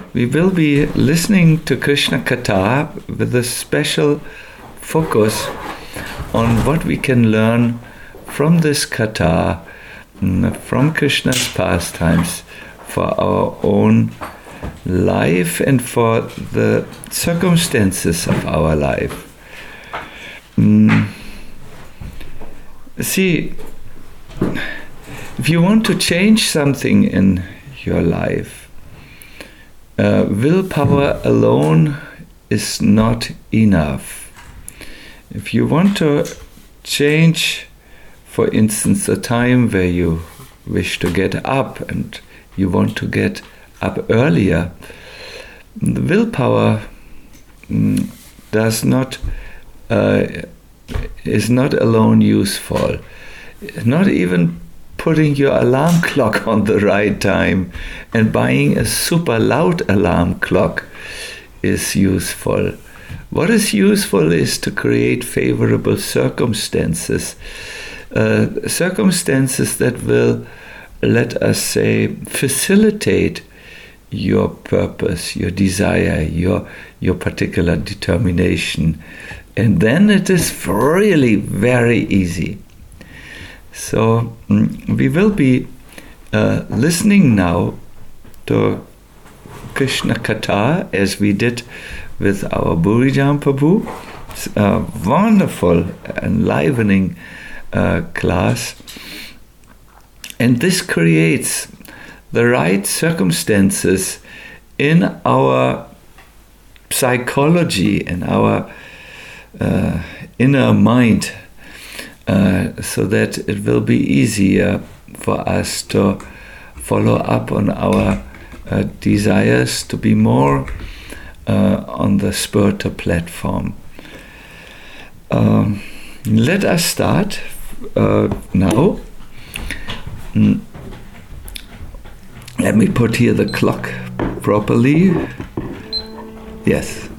we will be listening to Krishna Katha with a special focus on what we can learn from this Katha, from Krishna's pastimes, for our own life and for the circumstances of our life. See, if you want to change something in your life, willpower alone is not enough. If you want to change, for instance, the time where you wish to get up and you want to get up earlier, the willpower is not alone useful. Not even putting your alarm clock on the right time and buying a super loud alarm clock is useful. What is useful is to create favorable circumstances, circumstances that will, let us say, facilitate your purpose, your desire, your particular determination. And then it is really very easy. So we will be listening now to Krishna Katha as we did with our Burijam Prabhu. It's a wonderful, enlivening class. And this creates the right circumstances in our psychology, in our inner mind, so that it will be easier for us to follow up on our desires to be more on the spiritual platform. Let us start now. Let me put here the clock properly. Yes.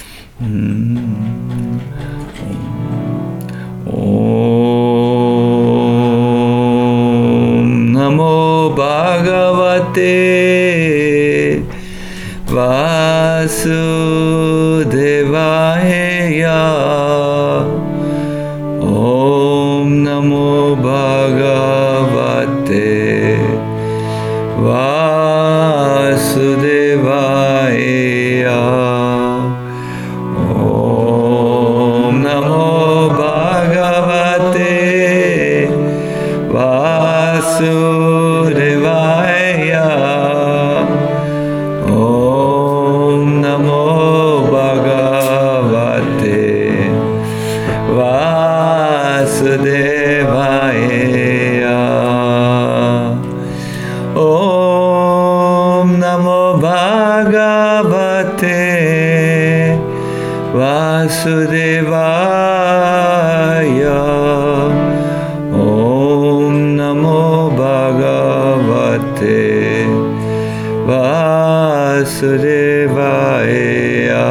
Om Namo Bhagavate Vasudevaya. Om Namo Bhagavate Vasudevaya. Om Namo Bhagavate Vasudevaya. Om Namo Bhagavate Vasudevaya. Om Namo Bhagavate Vasudevaya. Om Namo Bhagavate Vasudevaya.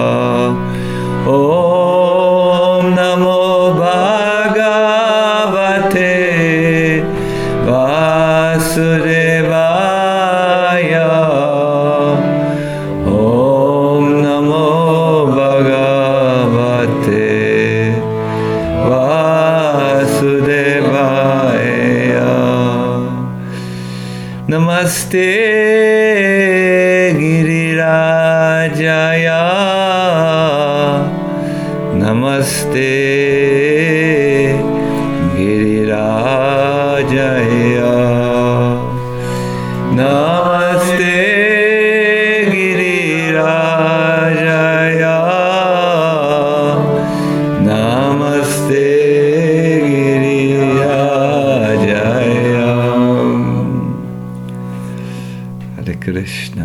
Om Namo Bhagavate Vasudevaya. Om Namo Bhagavate Vasudevaya. Namaste Girirajaya. Namaste Girirajaya. Namaste Girirajaya. Namaste Girirajaya. Hare Krishna.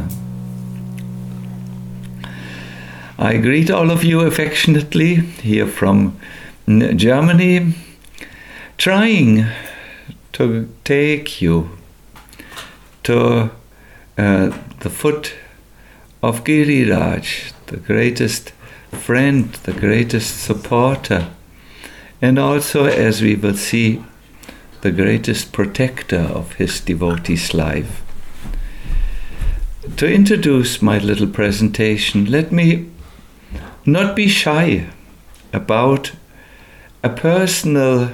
I greet all of you affectionately here from Germany, trying to take you to the foot of Giriraj, the greatest friend, the greatest supporter, and also, as we will see, the greatest protector of his devotee's life. to introduce my little presentation, let me not be shy about a personal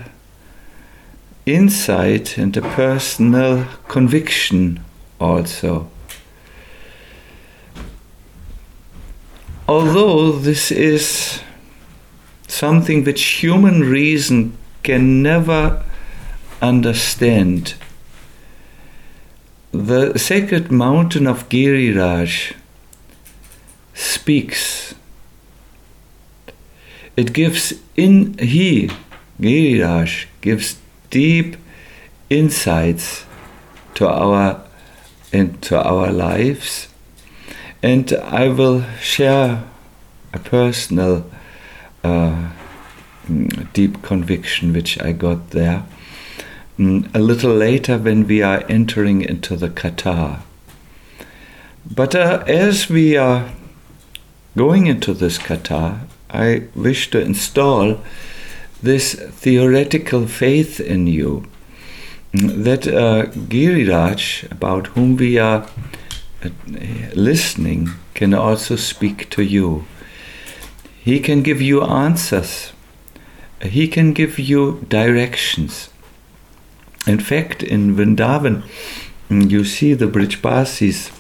insight and a personal conviction also. Although this is something which human reason can never understand, the sacred mountain of Giriraj speaks. It gives Giriraj gives deep insights into our lives, and I will share a personal deep conviction which I got there a little later when we are entering into the Katha. But as we are going into this Katha, I wish to install this theoretical faith in you that Giriraj, about whom we are listening, can also speak to you. He can give you answers. He can give you directions. In fact, in Vrindavan, you see the Brijbasis.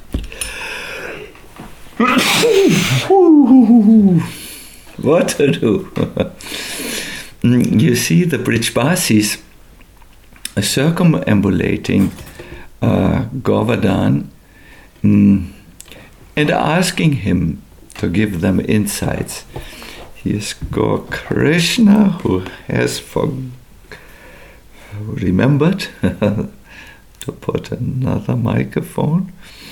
What to do? You see the Brijbasis circumambulating Govardhan and asking him to give them insights. He is Gaur Krishna, who has remembered to put another microphone.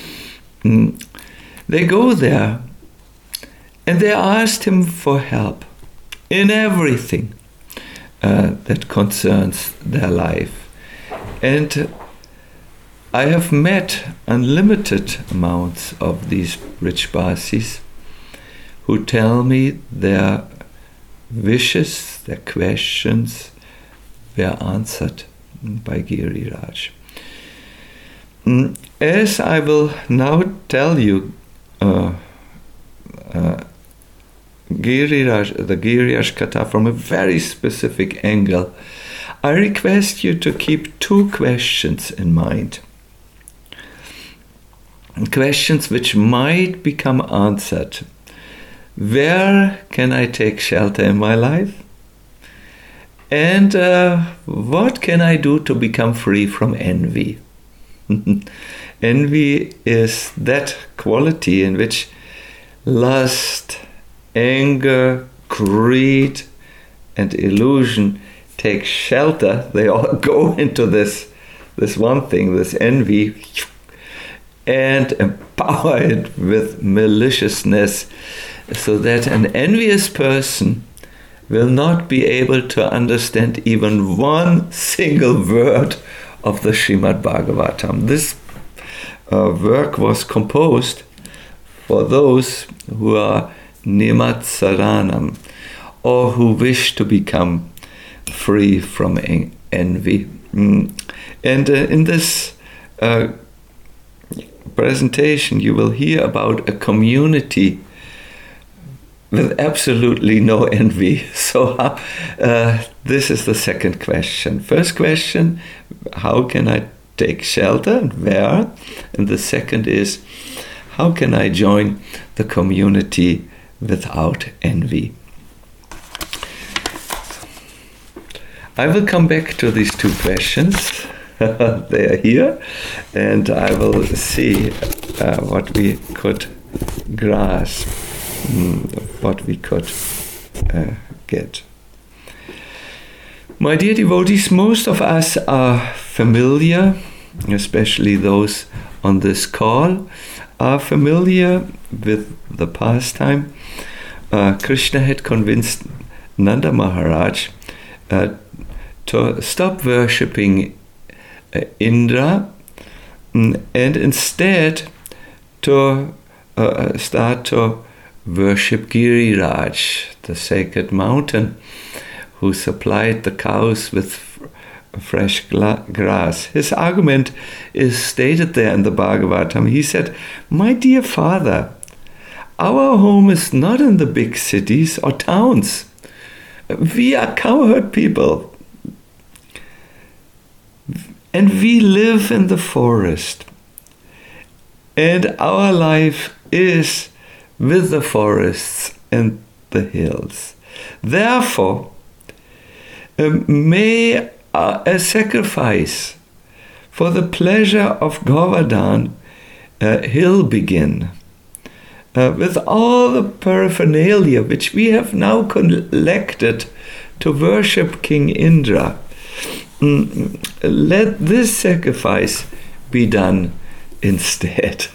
They go there and they asked him for help in everything that concerns their life. And I have met unlimited amounts of these Brijbasis who tell me their wishes, their questions were answered by Giriraj. As I will now tell you the Giriraj Katha from a very specific angle, I request you to keep two questions in mind. Questions which might become answered. Where can I take shelter in my life? And what can I do to become free from envy? Envy is that quality in which lust, anger, greed, and illusion take shelter. They all go into this one thing, this envy, and empower it with maliciousness, so that an envious person will not be able to understand even one single word of the Srimad Bhagavatam. This work was composed for those who are nimatsaranam, or who wish to become free from envy. And in this presentation, you will hear about a community with absolutely no envy. So this is the second question. First question, how can I take shelter and where? And the second is, how can I join the community without envy? I will come back to these two questions. They are here, and I will see what we could grasp, what we could get. My dear devotees, most of us are familiar, especially those on this call, are familiar with the pastime. Krishna had convinced Nanda Maharaj to stop worshipping Indra and instead to start to worship Giriraj, the sacred mountain, who supplied the cows with fresh grass. His argument is stated there in the Bhagavatam. He said, "My dear father, our home is not in the big cities or towns. We are cowherd people. And we live in the forest. And our life is with the forests and the hills. Therefore, may a sacrifice for the pleasure of Govardhan hill begin, with all the paraphernalia which we have now collected to worship King Indra. Let this sacrifice be done instead."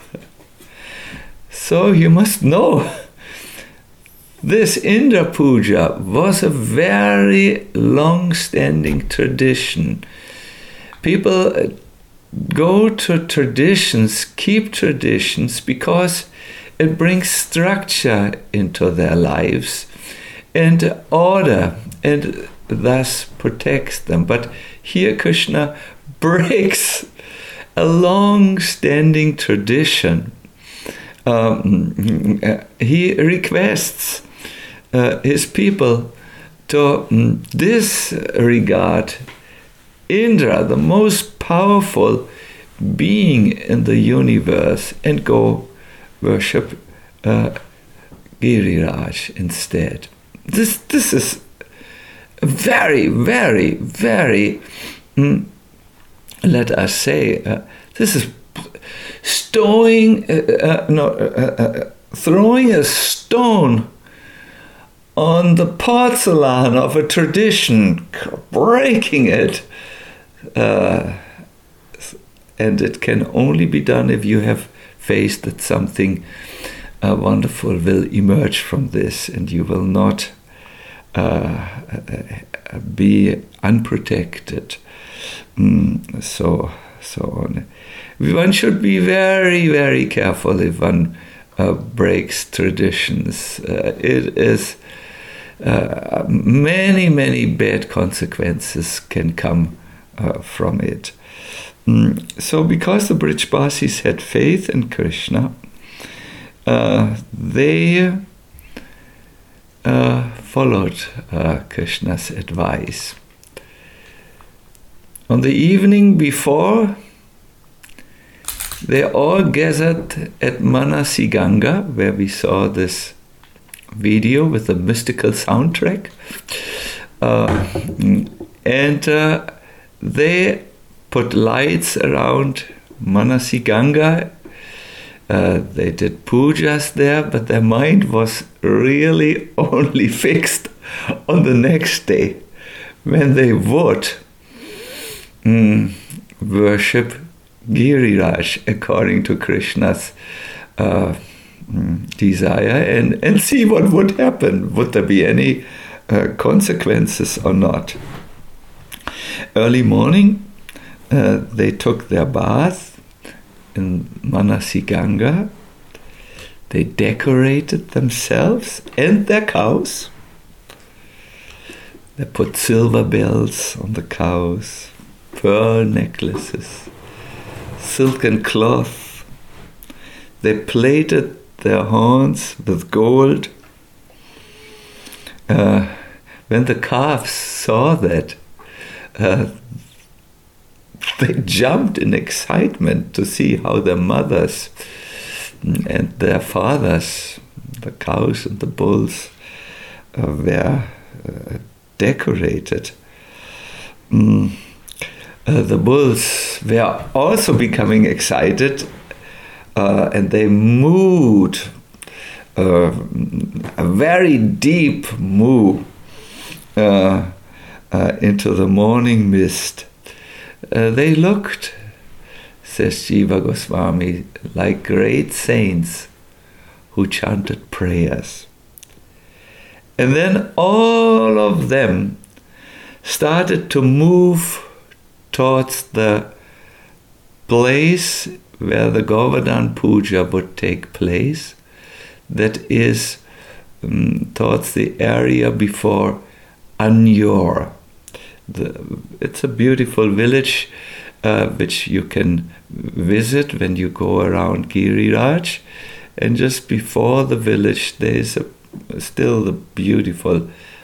So you must know, this Indra Puja was a very long-standing tradition. People go to traditions, keep traditions, because it brings structure into their lives and order, and thus protects them. But here Krishna breaks a long-standing tradition. He requests his people to disregard Indra, the most powerful being in the universe, and go worship Giriraj instead. This is very, very, very, let us say, this is throwing a stone on the porcelain of a tradition, breaking it, and it can only be done if you have faith that something wonderful will emerge from this, and you will not be unprotected. So on. One should be very, very careful if one breaks traditions. It is many, many bad consequences can come from it. So because the Brijbasis had faith in Krishna, they followed Krishna's advice. On the evening before, they all gathered at Manasi Ganga, where we saw this video with the mystical soundtrack. And they put lights around Manasi Ganga. They did pujas there, but their mind was really only fixed on the next day, when they would worship Giriraj according to Krishna's desire, and see what would happen. Would there be any consequences or not? Early morning, they took their bath in Manasi Ganga. They decorated themselves and their cows. They put silver bells on the cows, pearl necklaces, silken cloth. They plated their horns with gold. When the calves saw that, they jumped in excitement to see how their mothers and their fathers, the cows and the bulls, were decorated. The bulls were also becoming excited, and they mooed, a very deep moo, into the morning mist. They looked, says Jiva Goswami, like great saints who chanted prayers. And then all of them started to move towards the place where the Govardhan Puja would take place, that is towards the area before Anyor. it's a beautiful village which you can visit when you go around Giriraj. And just before the village, there is still the beautiful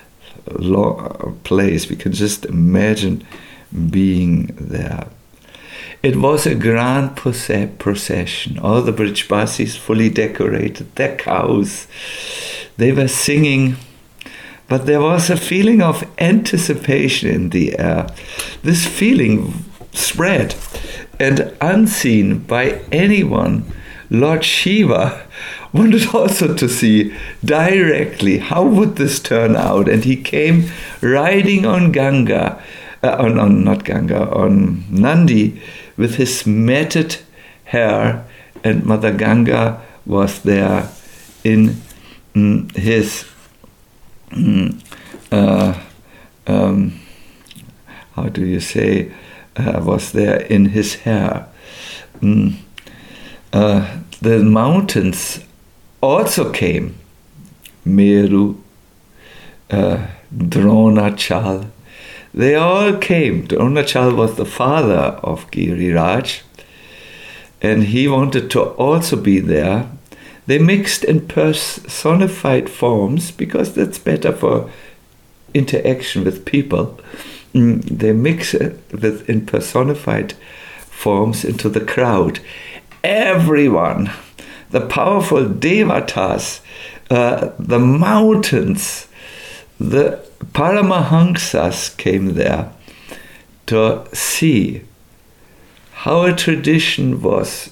place. We can just imagine being there. It was a grand procession. All the Brijbasis fully decorated, their cows. They were singing, but there was a feeling of anticipation in the air. This feeling spread, and unseen by anyone, Lord Shiva wanted also to see directly how would this turn out, and he came riding on Ganga, on Nandi, with his matted hair, and Mother Ganga was there in his how do you say, was there in his hair. The mountains also came. Meru, Dronachal. They all came. Dronachal was the father of Giriraj, and he wanted to also be there. They mixed in personified forms because that's better for interaction with people. They mix it in personified forms into the crowd. Everyone, the powerful devatas, the mountains, the Paramahamsas came there to see how a tradition was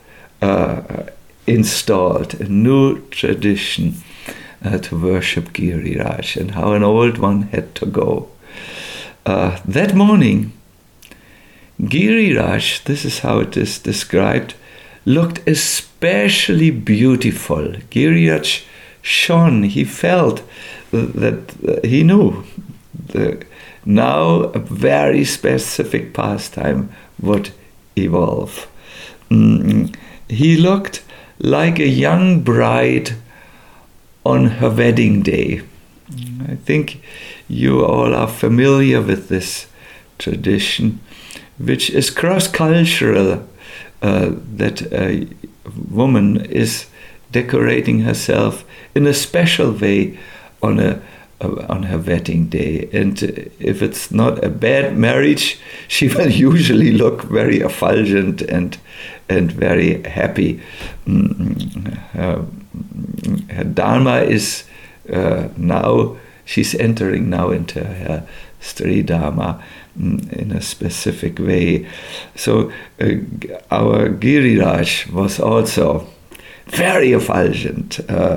installed, a new tradition to worship Giriraj, and how an old one had to go. That morning, Giriraj, this is how it is described, looked especially beautiful. Giriraj shone. He felt that he knew now a very specific pastime would evolve. He looked like a young bride on her wedding day. I think you all are familiar with this tradition, which is cross-cultural, that a woman is decorating herself in a special way on her wedding day. And if it's not a bad marriage, she will usually look very effulgent and very happy. Her Dharma is now, she's entering now into her Stri Dharma in a specific way. So our Giriraj was also very effulgent.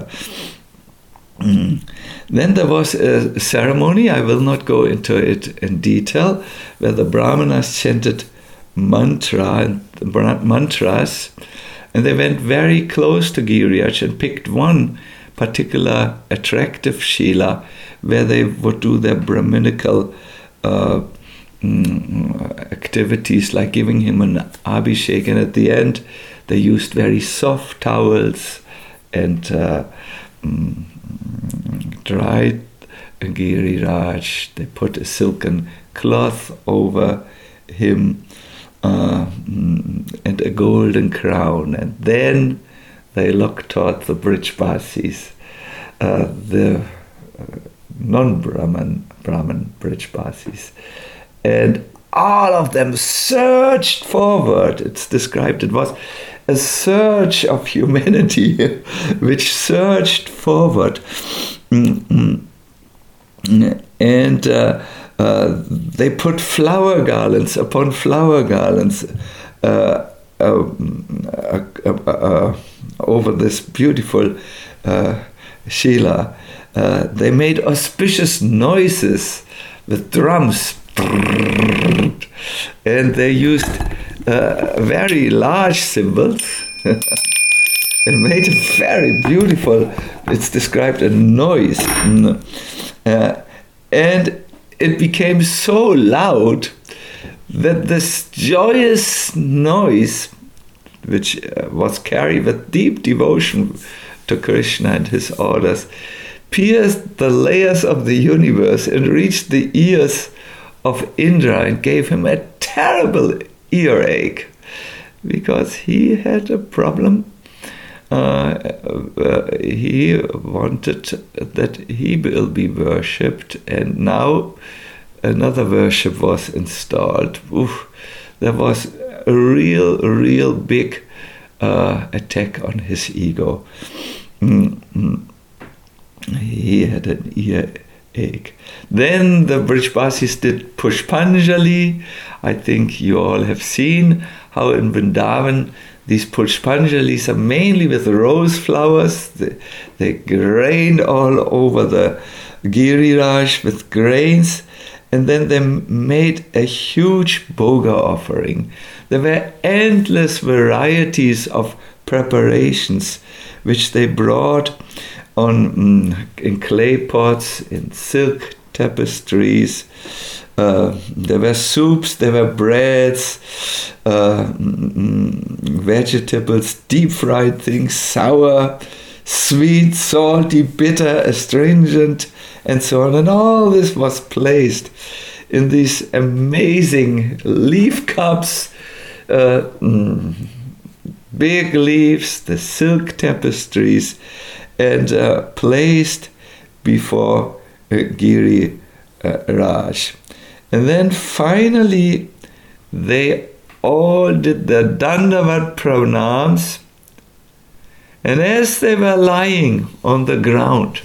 Then there was a ceremony, I will not go into it in detail, where the Brahmanas chanted mantras, and they went very close to Giriraj and picked one particular attractive shila where they would do their Brahminical activities, like giving him an abhishek, and at the end they used very soft towels and dried Giriraj. They put a silken cloth over him and a golden crown, and then they looked toward the Brijbasis, the non-Brahman Brijbasis, and all of them surged forward. It's described, it was a surge of humanity which surged forward. And they put flower garlands upon flower garlands over this beautiful Shila. They made auspicious noises with drums, and they used very large cymbals and made a very beautiful, it's described, a noise. And it became so loud that this joyous noise, which was carried with deep devotion to Krishna and his orders, pierced the layers of the universe and reached the ears of Indra and gave him a terrible earache because he had a problem. He wanted that he will be worshipped, and now another worship was installed. Oof, there was a real big attack on his ego. He had an earache. Then the Brijbasis did Pushpanjali. I think you all have seen how in Vrindavan these Pushpanjalis are mainly with rose flowers. They grained all over the Giriraj with grains, and then they made a huge bhoga offering. There were endless varieties of preparations which they brought on in clay pots, in silk tapestries. There were soups, there were breads, vegetables, deep fried things, sour, sweet, salty, bitter, astringent, and so on. And all this was placed in these amazing leaf cups, big leaves, the silk tapestries, and placed before Giriraj. And then finally, they all did the Dandavat pranams, and as they were lying on the ground,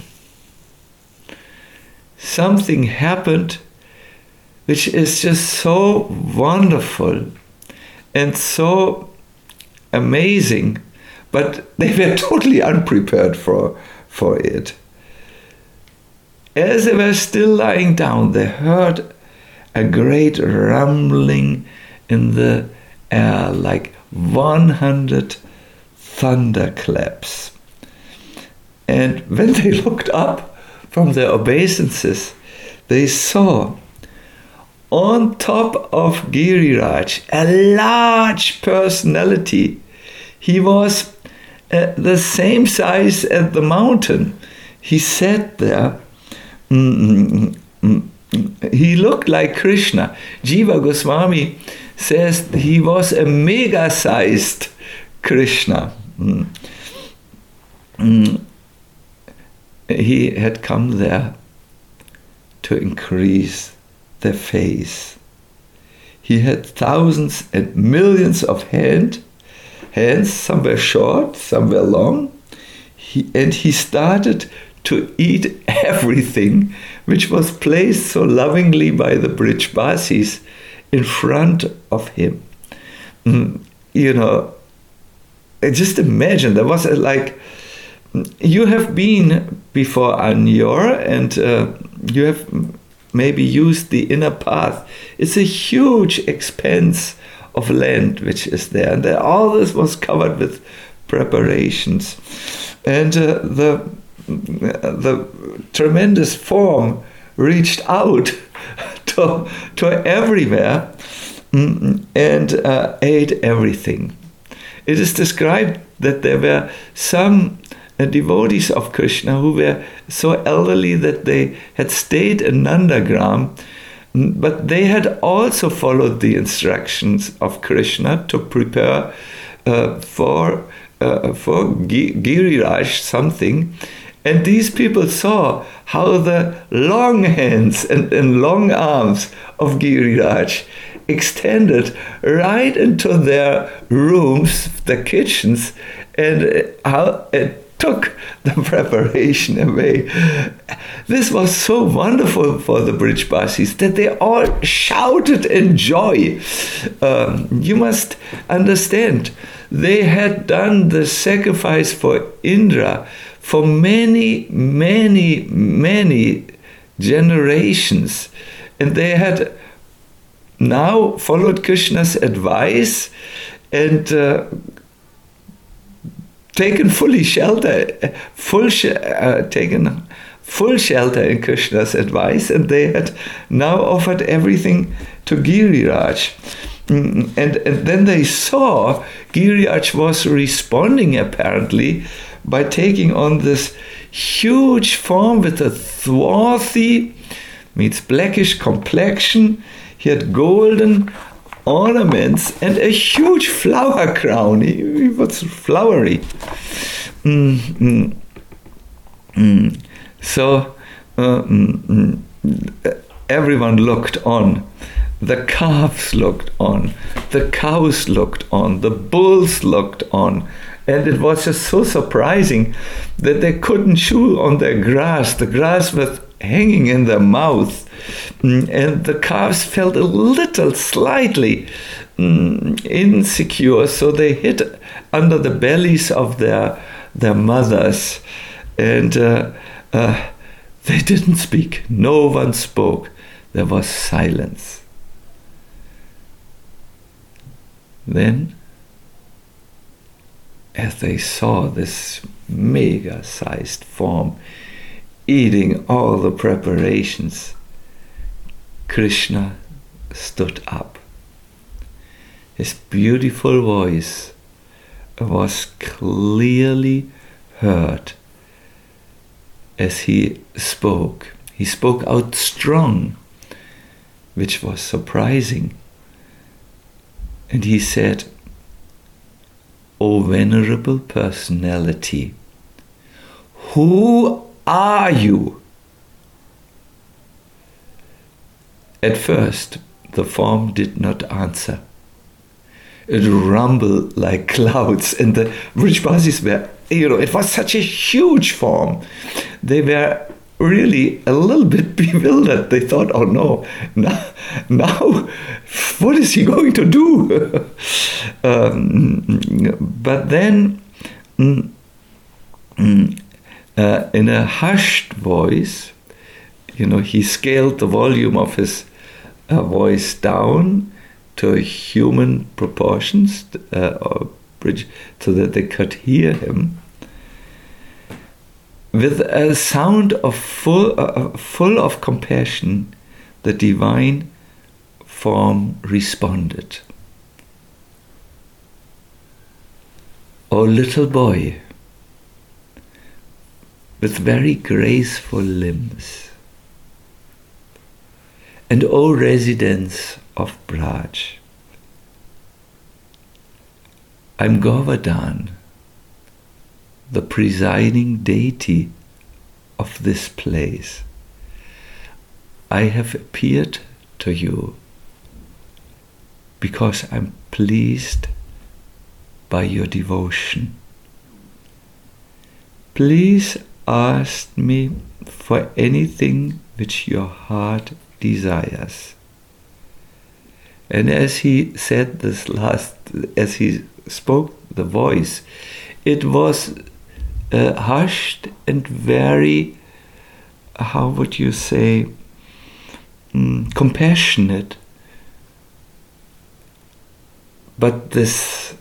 something happened which is just so wonderful and so amazing, but they were totally unprepared for it. As they were still lying down, they heard a great rumbling in the air, like 100 thunderclaps. And when they looked up from their obeisances, they saw on top of Giriraj a large personality. He was the same size as the mountain. He sat there. He looked like Krishna. Jiva Goswami says he was a mega-sized Krishna. He had come there to increase their faith. He had thousands and millions of hands, some were short, some were long. He started to eat everything which was placed so lovingly by the Brijbasis in front of him. Just imagine, there was you have been before Anyor, and you have maybe used the inner path. It's a huge expanse of land which is there, and all this was covered with preparations. And the tremendous form reached out to everywhere and ate everything. It is described that there were some devotees of Krishna who were so elderly that they had stayed in Nandagram, but they had also followed the instructions of Krishna to prepare for Giriraj something. And these people saw how the long hands and long arms of Giriraj extended right into their rooms, the kitchens, and how it took the preparation away. This was so wonderful for the Brijbasis that they all shouted in joy. You must understand, they had done the sacrifice for Indra for many, many, many generations. And they had now followed Krishna's advice and taken full shelter in Krishna's advice, and they had now offered everything to Giriraj. And then they saw Giriraj was responding apparently by taking on this huge form with a swarthy, means blackish complexion. He had golden ornaments and a huge flower crown. He was flowery. So everyone looked on. The calves looked on. The cows looked on. The bulls looked on. And it was just so surprising that they couldn't chew on their grass. The grass was hanging in their mouth. And the calves felt a little slightly insecure, so they hid under the bellies of their mothers. And they didn't speak. No one spoke. There was silence. Then, as they saw this mega-sized form eating all the preparations, Krishna stood up. His beautiful voice was clearly heard as he spoke. He spoke out strong, which was surprising. And he said, "O venerable personality, who are you?" At first, the form did not answer. It rumbled like clouds, and the Vrishbasis were, it was such a huge form. They were really a little bit bewildered. They thought, oh no, now what is he going to do? But then, in a hushed voice, he scaled the volume of his voice down to human proportions, so that they could hear him. With a sound of full of compassion, the divine form responded. "O little boy, with very graceful limbs, and O residents of Braj, I'm Govardhan, the presiding deity of this place. I have appeared to you because I'm pleased by your devotion. Please ask me for anything which your heart desires." And as he said this as he spoke the voice, it was hushed and very, how would you say, compassionate. But this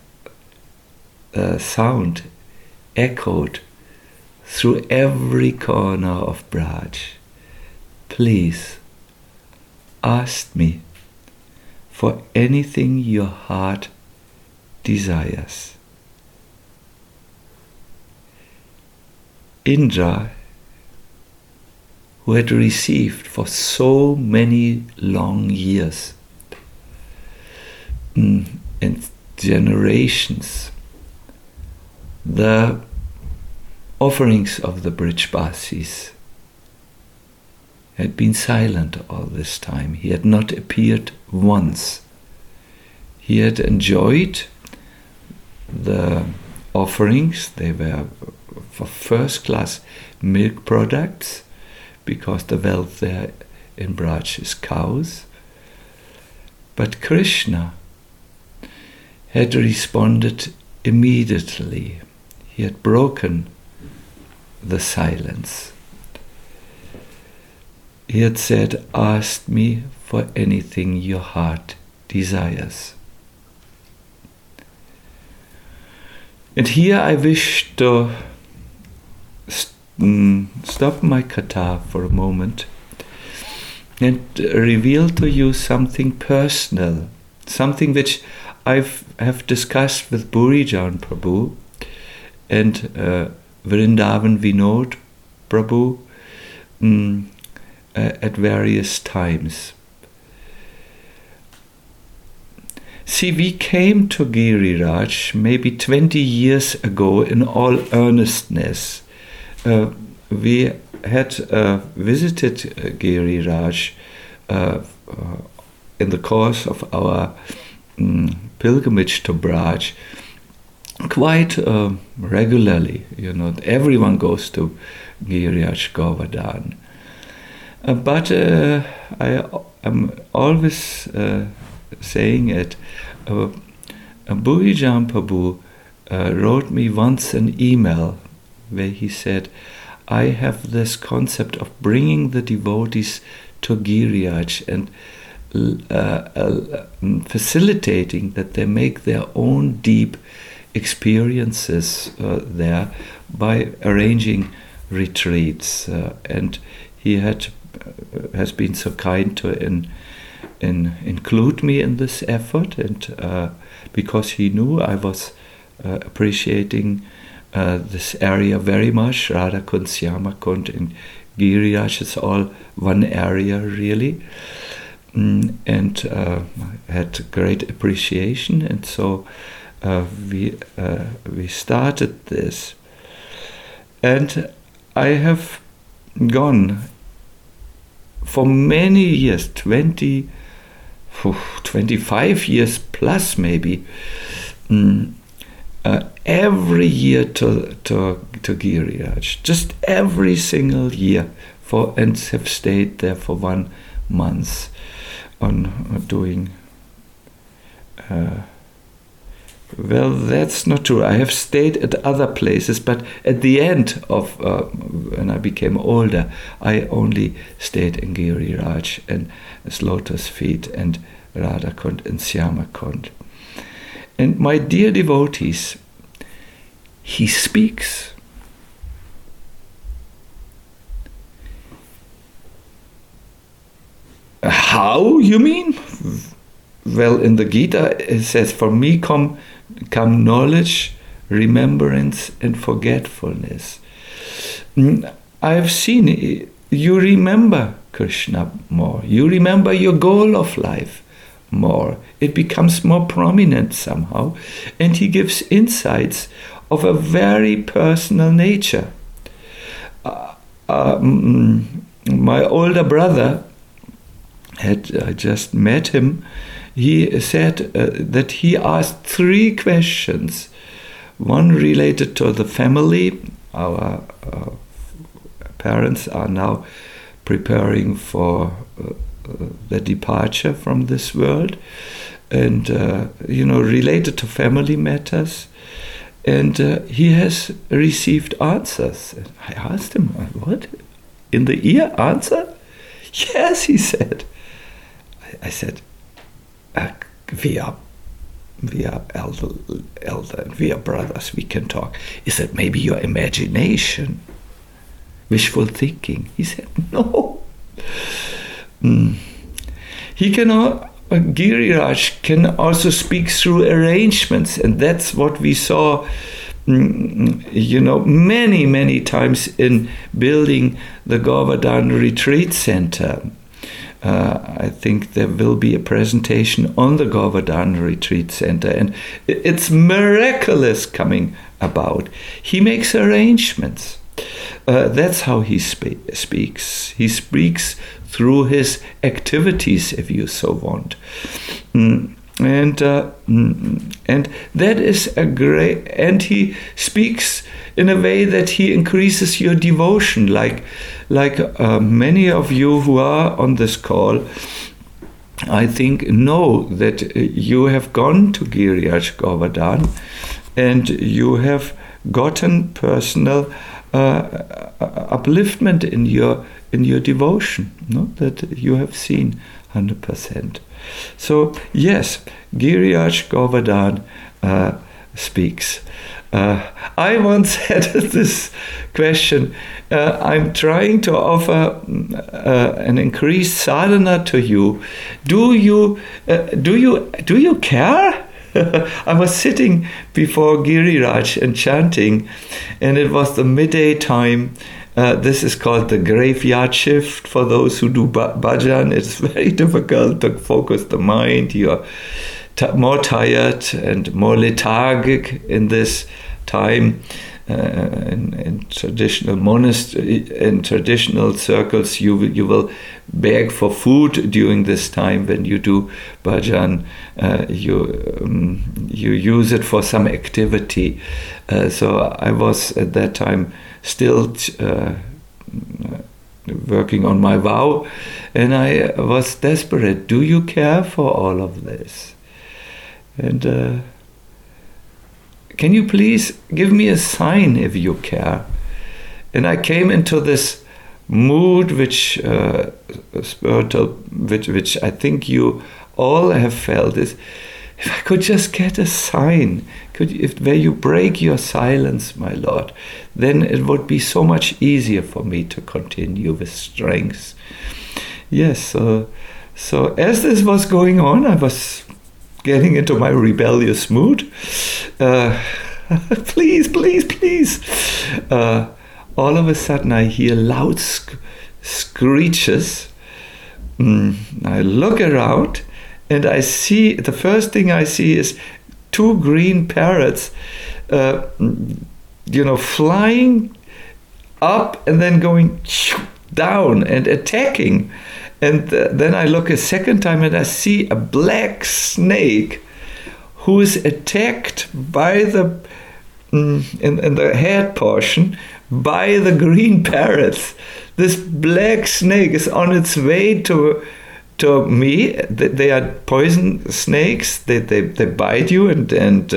sound echoed through every corner of Braj. "Please ask me for anything your heart desires." Indra, who had received for so many long years and generations the offerings of the Brijbasis, had been silent all this time. He had not appeared once. He had enjoyed the offerings. They were for first-class milk products, because the wealth there in Braj is cows. But Krishna had responded immediately. He had broken the silence. He had said, "Ask me for anything your heart desires." And here I wish to stop my katha for a moment and reveal to you something personal, something which I have discussed with Burijan Prabhu and Vrindavan Vinod Prabhu at various times. See, we came to Giriraj maybe 20 years ago in all earnestness. We had visited Giriraj in the course of our pilgrimage to Braj quite regularly. You know, everyone goes to Giriraj Govardhan. But I am always saying it. Bhuijan Prabhu wrote me once an email where he said, I have this concept of bringing the devotees to Giriraj and facilitating that they make their own deep experiences there by arranging retreats. And he has been so kind to include me in this effort, and because he knew I was appreciating this area very much. Radha Kund, Syama Kund, and Giriraj is all one area really, and had great appreciation, and so we started this, and I have gone for many years, 25 years plus maybe, every year to Giriraj, just every single year, and have stayed there for 1 month on doing. Well, that's not true. I have stayed at other places, but at the end of when I became older, I only stayed in Giriraj and Lotus Feet and Radha Kund and Syama Kund. And my dear devotees, he speaks. How, you mean? Well, in the Gita it says, for me come knowledge, remembrance, and forgetfulness. I've seen you remember Krishna more. You remember your goal of life more. It becomes more prominent somehow, and he gives insights of a very personal nature. My older brother, I just met him. He said that he asked 3 questions. One related to the family. Our parents are now preparing for the departure from this world, and related to family matters. And he has received answers. I asked him, what? In the ear answer? Yes, he said. I said, we are elder and we are brothers, we can talk. Is that maybe your imagination? Wishful thinking? He said, no. Giriraj can also speak through arrangements, and that's what we saw many, many times in building the Govardhan Retreat Center. I think there will be a presentation on the Govardhan Retreat Center, and it's miraculous coming about. He makes arrangements. That's how he speaks. He speaks through his activities, if you so want. And that is a great. And he speaks in a way that he increases your devotion, like many of you who are on this call, I think, know that you have gone to Giriraj Govardhan and you have gotten personal upliftment in your devotion, no? That you have seen 100%. So yes, Giriraj Govardhan speaks. I once had this question. I'm trying to offer an increased sadhana to you. Do you care? I was sitting before Giriraj and chanting, and it was the midday time. This is called the graveyard shift for those who do bhajan. It's very difficult to focus the mind. You're more tired and more lethargic in this time. In traditional monastery, in traditional circles, you will beg for food during this time when you do bhajan. You use it for some activity. So I was at that time still working on my vow, and I was desperate. Do you care for all of this? And can you please give me a sign if you care? And I came into this mood, which spiritual, which I think you all have felt, is if I could just get a sign, where you break your silence, my Lord, then it would be so much easier for me to continue with strength. Yes, so as this was going on, I was getting into my rebellious mood. Please, please, please. All of a sudden I hear loud screeches. I look around and I see, the first thing I see is 2 green parrots, flying up and then going down and attacking. And then I look a second time and I see a black snake who is attacked by the in the head portion by the green parrots. This black snake is on its way to me. They are poison snakes. They bite you and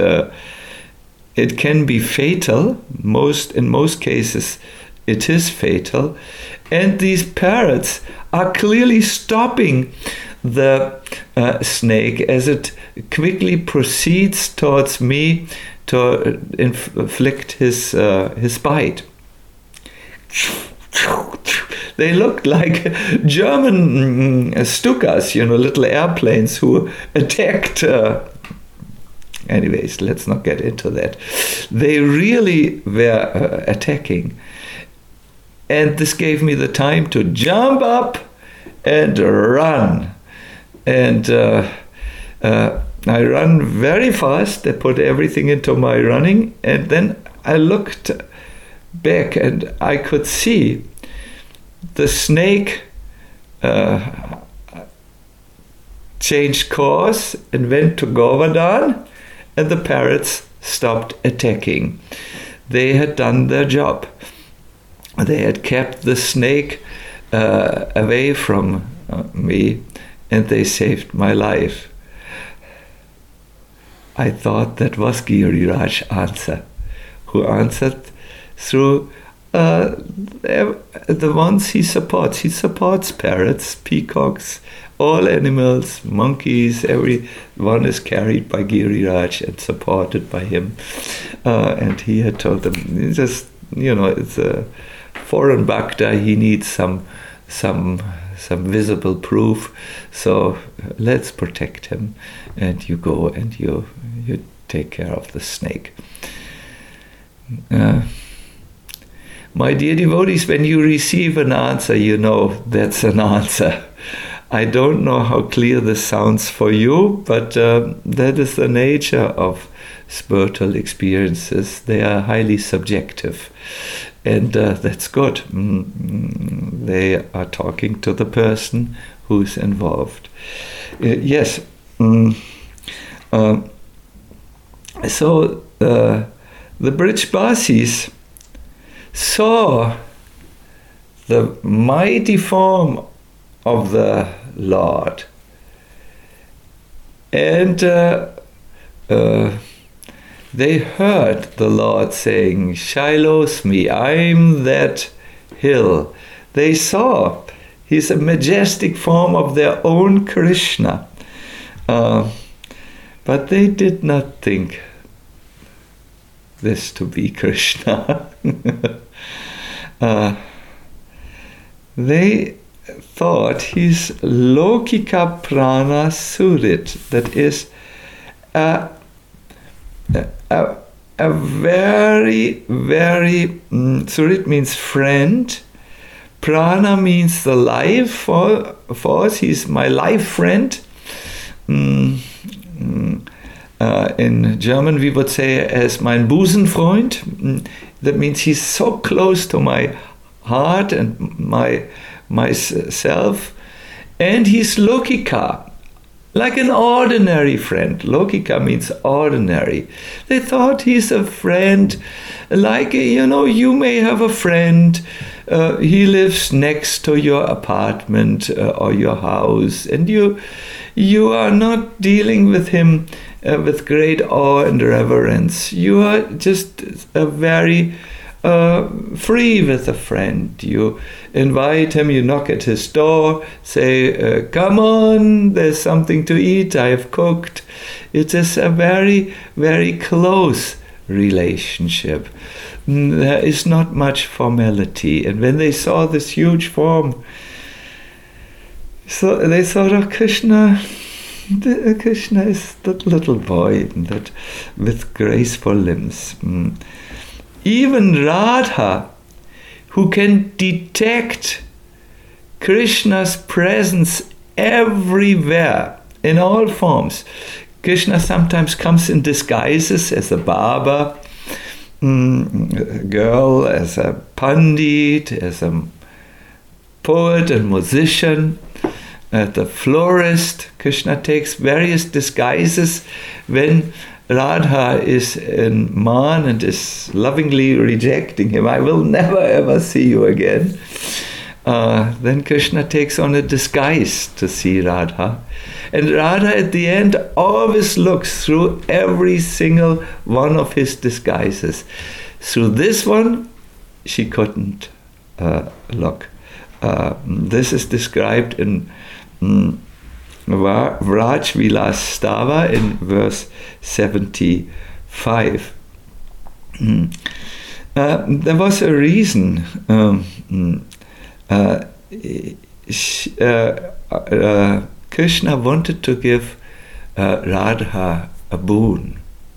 it can be fatal. In most cases, it is fatal. And these parrots are clearly stopping the snake as it quickly proceeds towards me to inflict his bite. They looked like German Stukas, little airplanes who attacked. Anyways, let's not get into that. They really were attacking. And this gave me the time to jump up and run. And I run very fast. I put everything into my running. And then I looked back and I could see the snake changed course and went to Govardhan, and the parrots stopped attacking. They had done their job. They had kept the snake away from me, and they saved my life. I thought that was Giriraj's answer, who answered through the ones he supports. He supports parrots, peacocks, all animals, monkeys. Everyone is carried by Giriraj and supported by him. And he had told them, it's a foreign Bhakta. He needs some visible proof. So let's protect him. And you go and you take care of the snake. My dear devotees, when you receive an answer, you know that's an answer. I don't know how clear this sounds for you, but that is the nature of spiritual experiences. They are highly subjective, and that's good. They are talking to the person who's involved. Yes. So the Brijbasis saw the mighty form of the Lord, and they heard the Lord saying, Shailosmi, I'm that hill. They saw he's a majestic form of their own Krishna, but they did not think this to be Krishna. They thought he's Lokika Prana Surit, that is a a very, very, Surit means friend. Prana means the life force. He's my life friend. In German we would say as mein Busenfreund. That means he's so close to my heart and myself. And he's Lokika, like an ordinary friend. Lokika means ordinary. They thought he's a friend, like, you may have a friend. He lives next to your apartment or your house, and you are not dealing with him with great awe and reverence. You are just very free with a friend. You invite him, you knock at his door, say, come on, there's something to eat, I have cooked. It is a very, very close relationship. There is not much formality. And when they saw this huge form, so they thought of Krishna. Krishna is that little boy that with graceful limbs. Even Radha, who can detect Krishna's presence everywhere, in all forms. Krishna sometimes comes in disguises as a barber, girl, as a pandit, as a poet and musician, the florist. Krishna takes various disguises when Radha is in Man and is lovingly rejecting him. I will never ever see you again. Then Krishna takes on a disguise to see Radha. And Radha at the end always looks through every single one of his disguises. Through this one, she couldn't look. This is described in Vraj Vilas Stava in verse 75. There was a reason. Krishna wanted to give Radha a boon.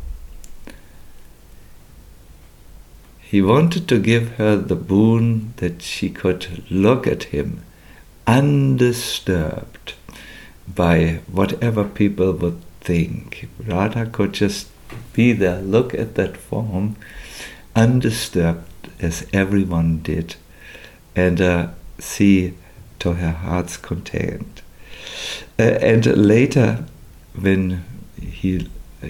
He wanted to give her the boon that she could look at him undisturbed by whatever people would think. Radha could just be there, look at that form, undisturbed as everyone did, and see to her heart's content. And later, when he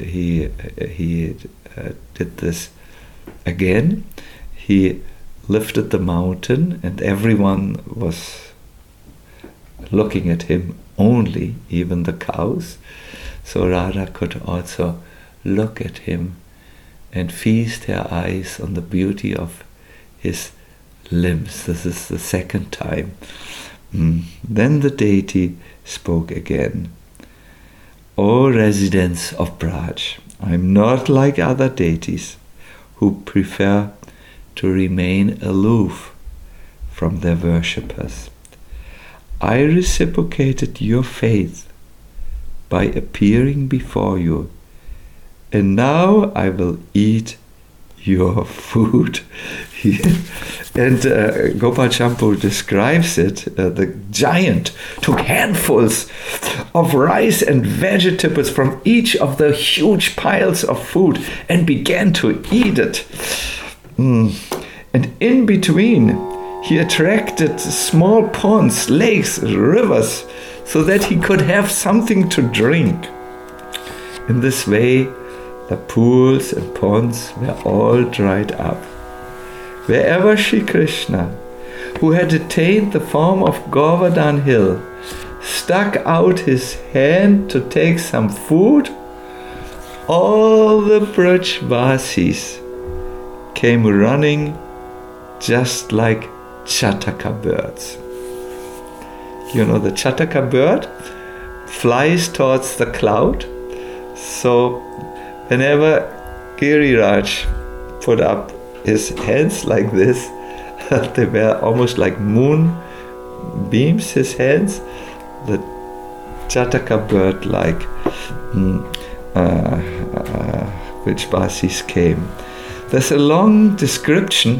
did this again, he lifted the mountain, and everyone was looking at him only, even the cows. So Radha could also look at him and feast her eyes on the beauty of his limbs. This is the second time. Then the deity spoke again. O residents of Braj, I am not like other deities who prefer to remain aloof from their worshippers. I reciprocated your faith by appearing before you, and now I will eat your food. And Gopal Champu describes it. The giant took handfuls of rice and vegetables from each of the huge piles of food and began to eat it. And in between, he attracted small ponds, lakes, rivers, so that he could have something to drink. In this way, the pools and ponds were all dried up. Wherever Shri Krishna, who had attained the form of Govardhan hill, stuck out his hand to take some food, all the Brajvasis came running just like Chataka birds. You know, the Chataka bird flies towards the cloud. So whenever Giriraj put up his hands like this, they were almost like moon beams, his hands. The Chataka bird like Vrishbasis came. There's a long description.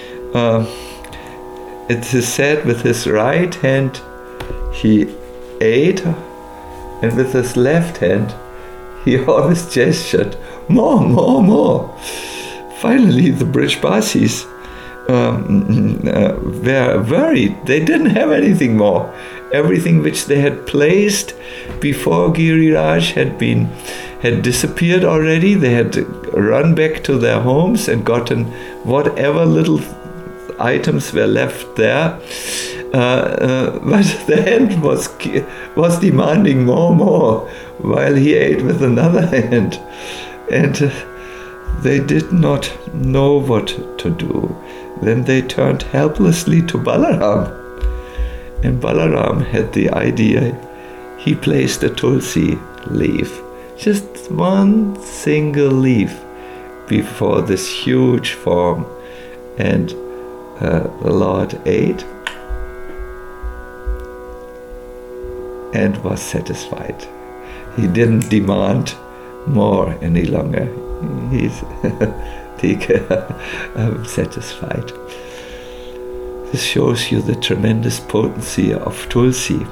It is said with his right hand he ate, and with his left hand he always gestured, more, more, more. Finally, the Vrishbasis were worried. They didn't have anything more. Everything which they had placed before Giriraj had disappeared already. They had run back to their homes and gotten whatever little items were left there. But the hand was demanding more, while he ate with another hand. And they did not know what to do. Then they turned helplessly to Balaram. And Balaram had the idea. He placed a tulsi leaf, just one single leaf, before this huge form. And the Lord ate and was satisfied. He didn't demand more any longer. He's satisfied. This shows you the tremendous potency of Tulsi.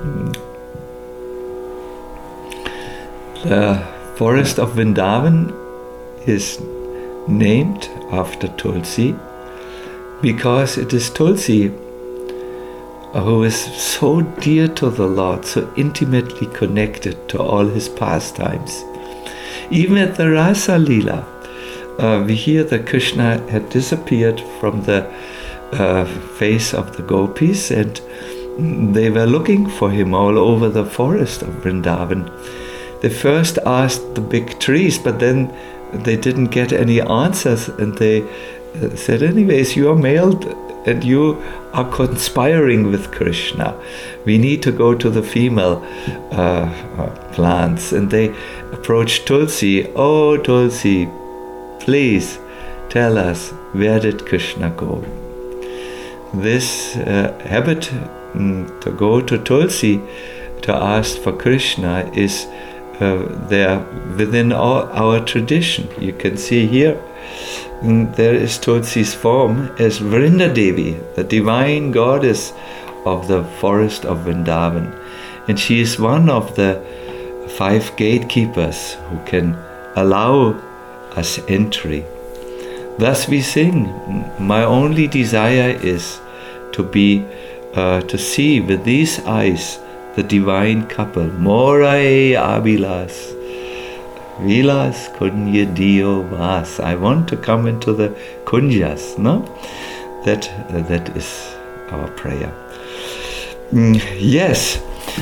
The forest of Vrindavan is named after Tulsi because it is Tulsi who is so dear to the Lord, so intimately connected to all his pastimes. Even at the Rasa Leela, we hear that Krishna had disappeared from the face of the gopis, and they were looking for him all over the forest of Vrindavan. They first asked the big trees, but then they didn't get any answers, and they said, anyways, you are male and you are conspiring with Krishna. We need to go to the female plants. And they approached Tulsi. Oh, Tulsi, please tell us, where did Krishna go? This habit to go to Tulsi to ask for Krishna is there within our tradition. You can see here, there is Tulsi's form as Vrinda Devi, the divine goddess of the forest of Vrindavan. And she is one of the 5 gatekeepers who can allow us entry. Thus we sing, my only desire is to see with these eyes the divine couple, Morai Abilas, Vilas Kunja Dio Vas. I want to come into the Kunjas, no? That is our prayer. Yes,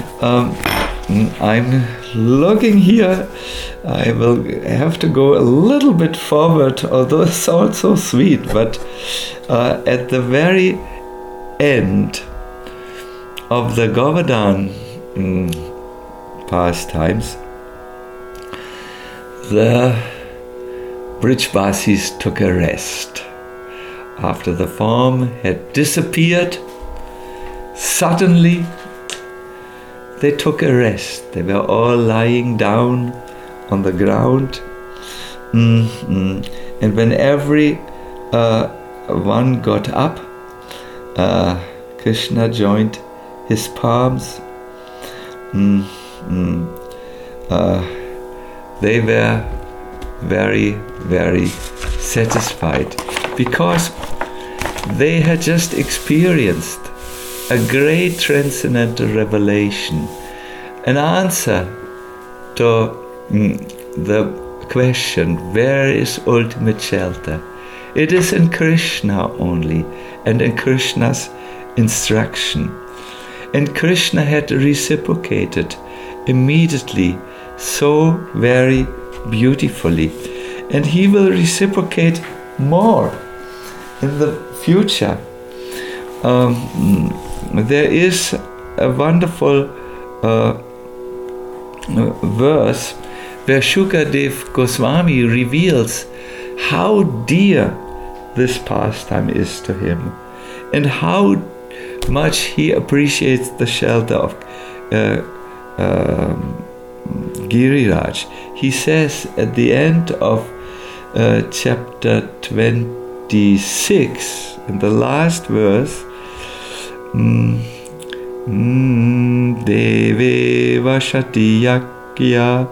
I'm looking here. I will have to go a little bit forward, although it sounds so sweet, but at the very end of the Govardhan pastimes, the Vrishbasis took a rest. After the form had disappeared, suddenly they took a rest. They were all lying down on the ground. And when every one got up, Krishna joined his palms. They were very, very satisfied because they had just experienced a great transcendental revelation, an answer to the question, where is ultimate shelter? It is in Krishna only, and in Krishna's instruction. And Krishna had reciprocated immediately, so very beautifully. And he will reciprocate more in the future. There is a wonderful verse where Shukadev Goswami reveals how dear this pastime is to him and how much he appreciates the shelter of Giriraj. He says at the end of chapter 26, in the last verse, Deve Vashati Yakya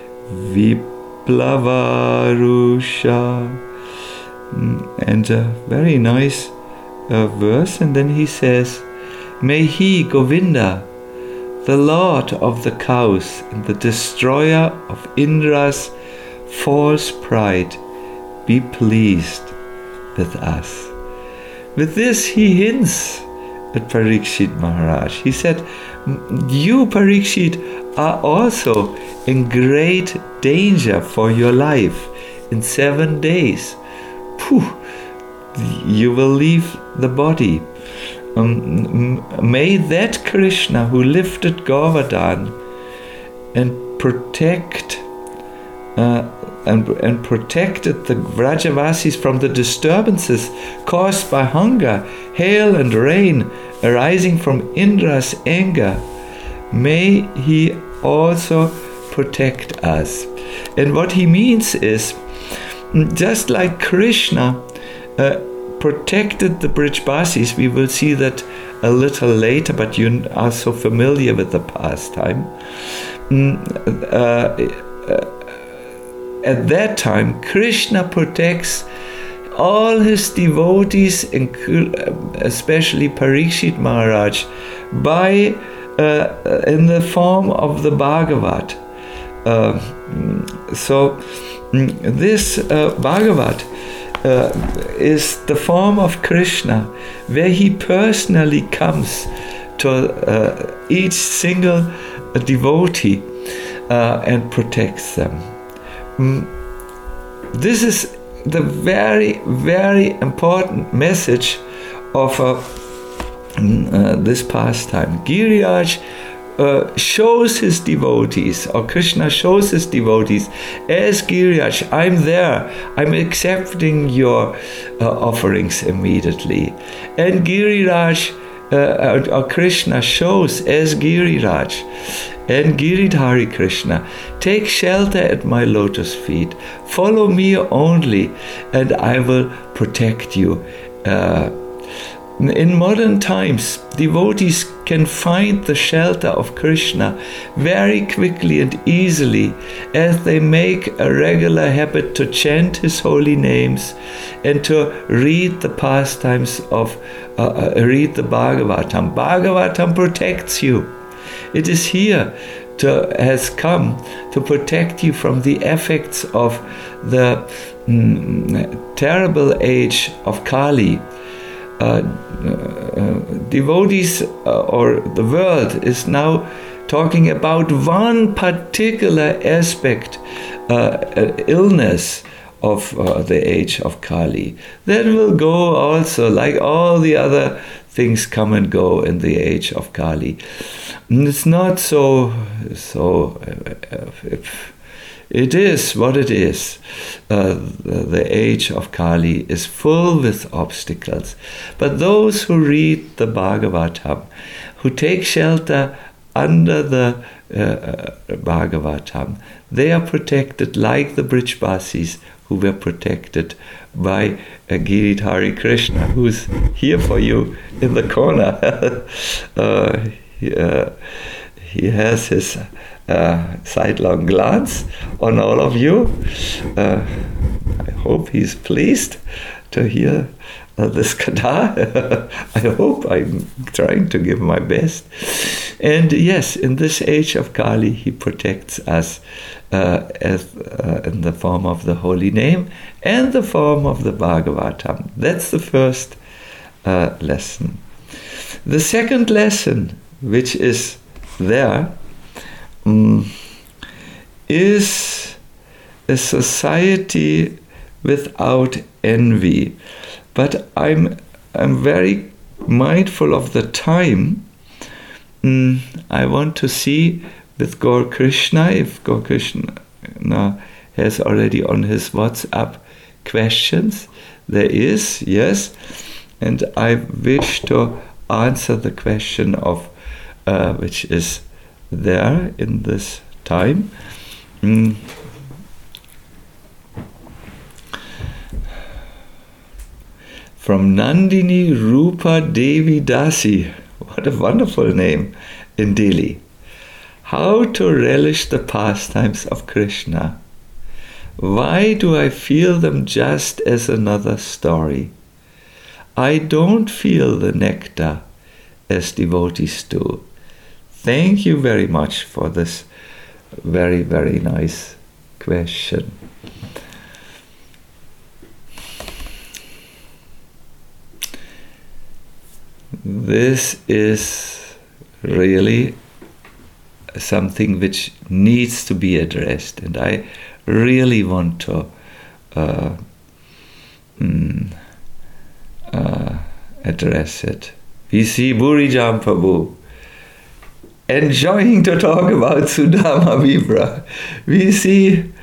Viplavarusha. And a very nice verse. And then he says, may he, Govinda, the Lord of the cows and the destroyer of Indra's false pride, be pleased with us. With this he hints at Parikshit Maharaj. He said, you, Parikshit, are also in great danger for your life. In 7 days, you will leave the body. May that Krishna who lifted Govardhan and protected the Vrajavasis from the disturbances caused by hunger, hail and rain arising from Indra's anger, may he also protect us. And what he means is, just like Krishna protected the Brijbasis, we will see that a little later, but you are so familiar with the pastime. At that time, Krishna protects all his devotees, especially Parikshit Maharaj, by in the form of the Bhagavat. This Bhagavat is the form of Krishna, where he personally comes to each single devotee and protects them. This is the very, very important message of this pastime. Giriraj shows his devotees, or Krishna shows his devotees, as Giriraj, I'm there, I'm accepting your offerings immediately. And Giriraj, or Krishna shows as Giriraj, and Giridhari Krishna, take shelter at my lotus feet, follow me only, and I will protect you. In modern times, devotees can find the shelter of Krishna very quickly and easily, as they make a regular habit to chant his holy names and to read the pastimes of, read the Bhagavatam. Bhagavatam protects you. It is here has come to protect you from the effects of the terrible age of Kali. Devotees or the world is now talking about one particular aspect, illness of the age of Kali. That will go also, like all the other things come and go in the age of Kali. And it's not it is what it is. The age of Kali is full with obstacles. But those who read the Bhagavatam, who take shelter under the Bhagavatam, they are protected like the Brijbasis who were protected by Giridhari Krishna, who's here for you in the corner. He has his sidelong glance on all of you. I hope he's pleased to hear this katha. I hope I'm trying to give my best. And yes, in this age of Kali, he protects us in the form of the holy name and the form of the Bhagavatam. That's the first lesson. The second lesson, which is there, is a society without envy. But I'm very mindful of the time. I want to see with Gaur Krishna, if Gaur Krishna has already on his WhatsApp questions. There is, yes, and I wish to answer the question of which is there in this time. from Nandini Rupa Devi Dasi. What a wonderful name, in Delhi. How to relish the pastimes of Krishna. Why do I feel them just as another story? I don't feel the nectar as devotees do. Thank you very much for this very, very nice question. This is really something which needs to be addressed, and I really want to address it. We see Burijam Prabhu enjoying to talk about Sudama Vibra. We see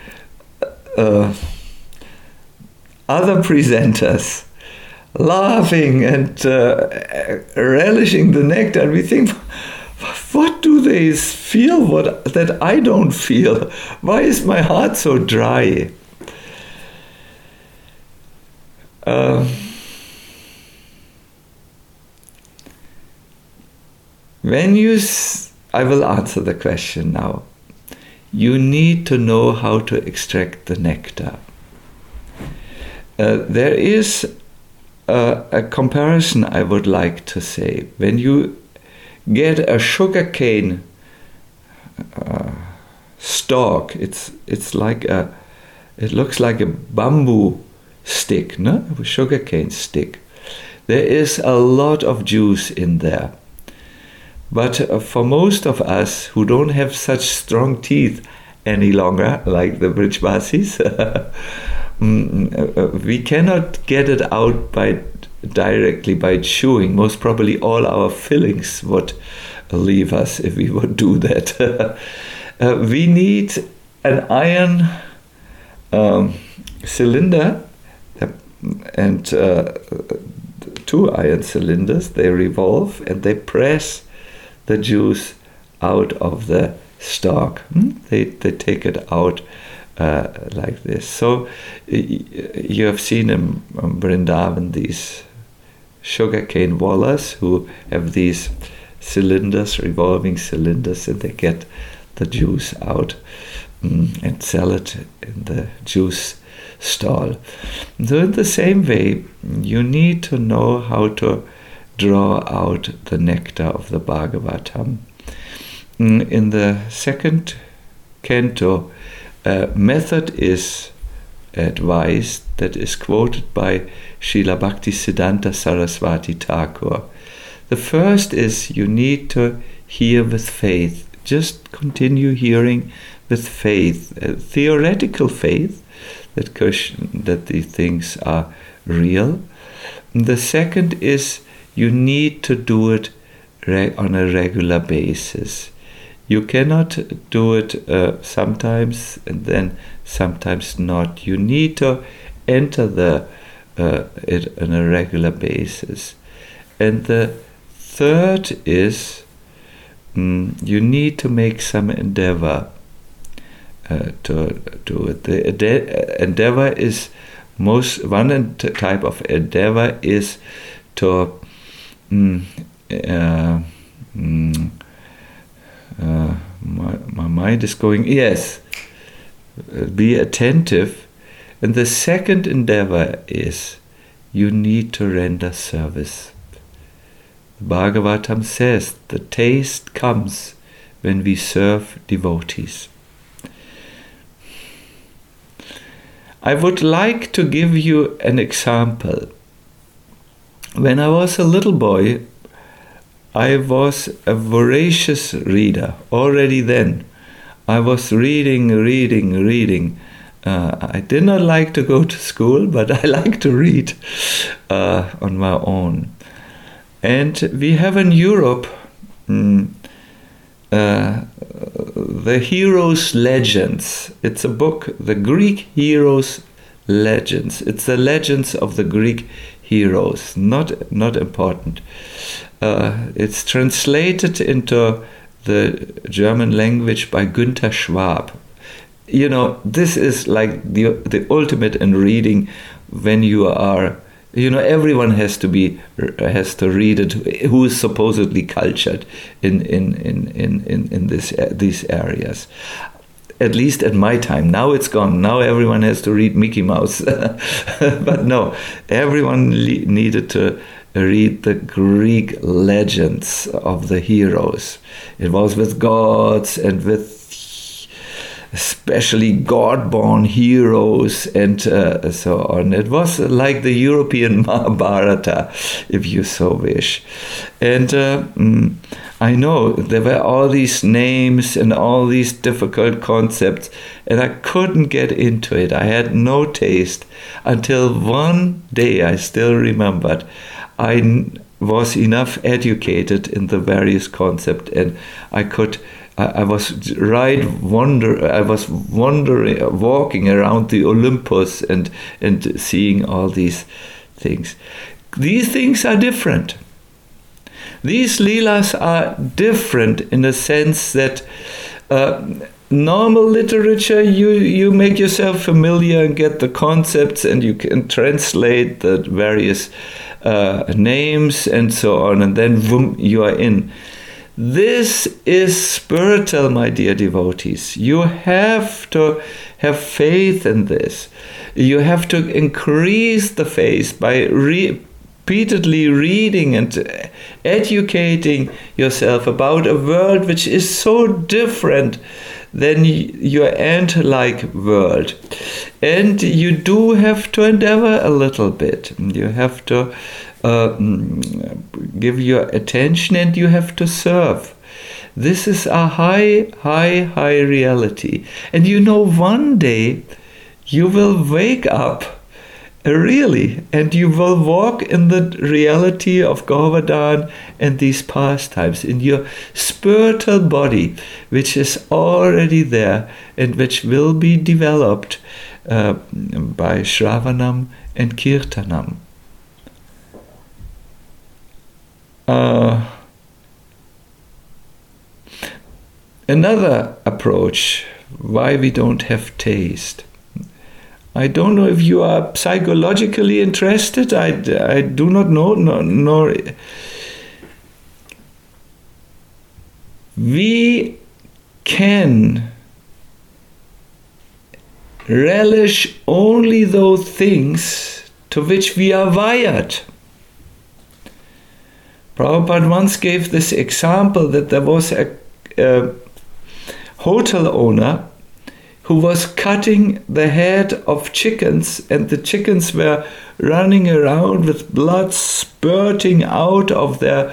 other presenters laughing and relishing the nectar, and we think, what do they feel that I don't feel? Why is my heart so dry? I will answer the question now. You need to know how to extract the nectar. There is a comparison I would like to say. When you get a sugarcane stalk, it looks like a bamboo stick, no? A sugarcane stick. There is a lot of juice in there. But for most of us who don't have such strong teeth any longer, like the Brijvasis, we cannot get it out directly by chewing. Most probably all our fillings would leave us if we would do that. We need an iron cylinder and 2 iron cylinders. They revolve and they press the juice out of the stalk. They take it out like this. So you have seen in Vrindavan these sugarcane wallahs who have these cylinders, revolving cylinders, and they get the juice out and sell it in the juice stall. So in the same way, you need to know how to draw out the nectar of the Bhagavatam. In the second canto, a method is advised that is quoted by Srila Bhaktisiddhanta Saraswati Thakur. The first is you need to hear with faith. Just continue hearing with faith, theoretical faith that these things are real. The second is you need to do it on a regular basis. You cannot do it sometimes and then sometimes not. You need to enter it on a regular basis. And the third is you need to make some endeavor to do it. The endeavor is one type of endeavor is to my mind is going, yes, be attentive. And the second endeavor is you need to render service. The Bhagavatam says the taste comes when we serve devotees. I would like to give you an example. When I was a little boy, I was a voracious reader. Already then, I was reading. I did not like to go to school, but I like to read on my own. And we have in Europe the Heroes' Legends. It's a book, the Greek Heroes' Legends. It's the legends of the Greek heroes, not important. It's translated into the German language by Günther Schwab. You know, this is like the ultimate in reading when you are everyone has to read it who is supposedly cultured in these areas. At least at my time. Now it's gone. Now everyone has to read Mickey Mouse. But no, everyone needed to read the Greek legends of the heroes. It was with gods and with especially God-born heroes and so on. It was like the European Mahabharata, if you so wish. And I know there were all these names and all these difficult concepts, and I couldn't get into it. I had no taste until one day, I still remembered, I was enough educated in the various concepts, and I was walking around the Olympus and seeing all these things. These things are different. These Leelas are different in the sense that normal literature, you make yourself familiar and get the concepts, and you can translate the various names and so on, and then boom, you are in. This is spiritual, my dear devotees. You have to have faith in this. You have to increase the faith by repeatedly reading and educating yourself about a world which is so different than your ant-like world. And you do have to endeavor a little bit. You have to give your attention, and you have to serve. This is a high reality. And one day you will wake up really, and you will walk in the reality of Govardhan and these pastimes in your spiritual body, which is already there and which will be developed by Shravanam and Kirtanam. Another approach, why we don't have taste. I don't know if you are psychologically interested. I do not know, nor we can relish only those things to which we are wired. Prabhupada once gave this example that there was a hotel owner who was cutting the head of chickens, and the chickens were running around with blood spurting out of their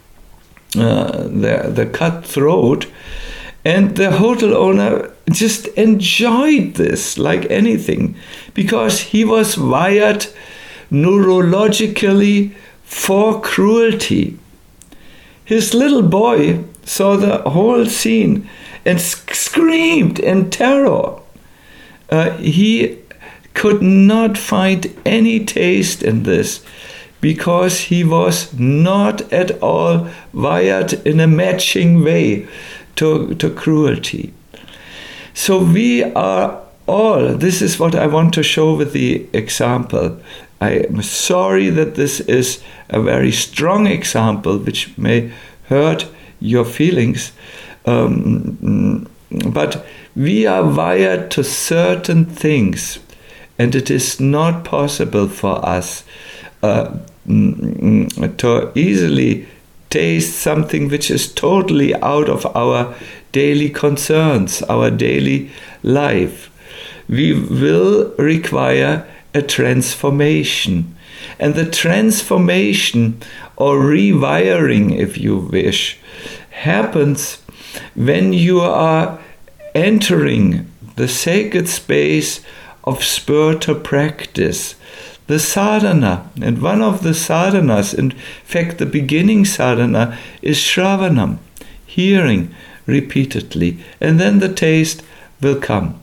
cut throat. And the hotel owner just enjoyed this like anything, because he was wired neurologically for cruelty. His little boy saw the whole scene and screamed in terror. He could not find any taste in this, because he was not at all wired in a matching way to cruelty. So we are all, this is what I want to show with the example. I am sorry that this is a very strong example which may hurt your feelings, but we are wired to certain things, and it is not possible for us to easily taste something which is totally out of our daily concerns, our daily life. We will require a transformation. And the transformation, or rewiring, if you wish, happens when you are entering the sacred space of spiritual practice, the sadhana. And one of the sadhanas, in fact the beginning sadhana, is Shravanam, hearing repeatedly, and then the taste will come.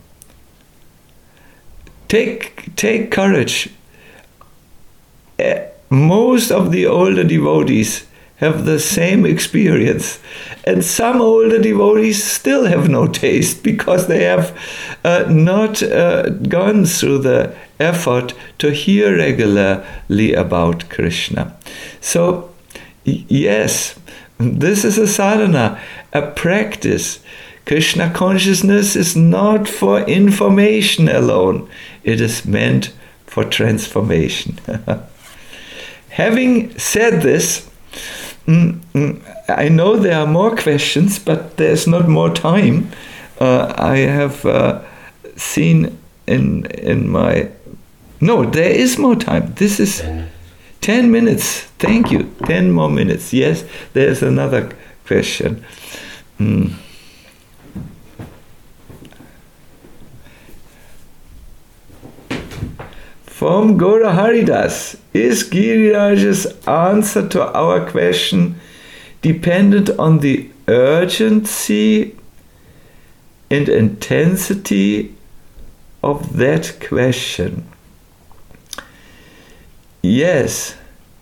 Take courage. Most of the older devotees have the same experience. And some older devotees still have no taste because they have not gone through the effort to hear regularly about Krishna. So, yes, this is a sadhana, a practice. Krishna consciousness is not for information alone. It is meant for transformation. Having said this, I know there are more questions, but there's not more time. I have seen in my... No, there is more time. This is 10 minutes. Thank you. 10 more minutes. Yes, there's another question. From Gora Haridas, is Giriraj's answer to our question dependent on the urgency and intensity of that question? Yes,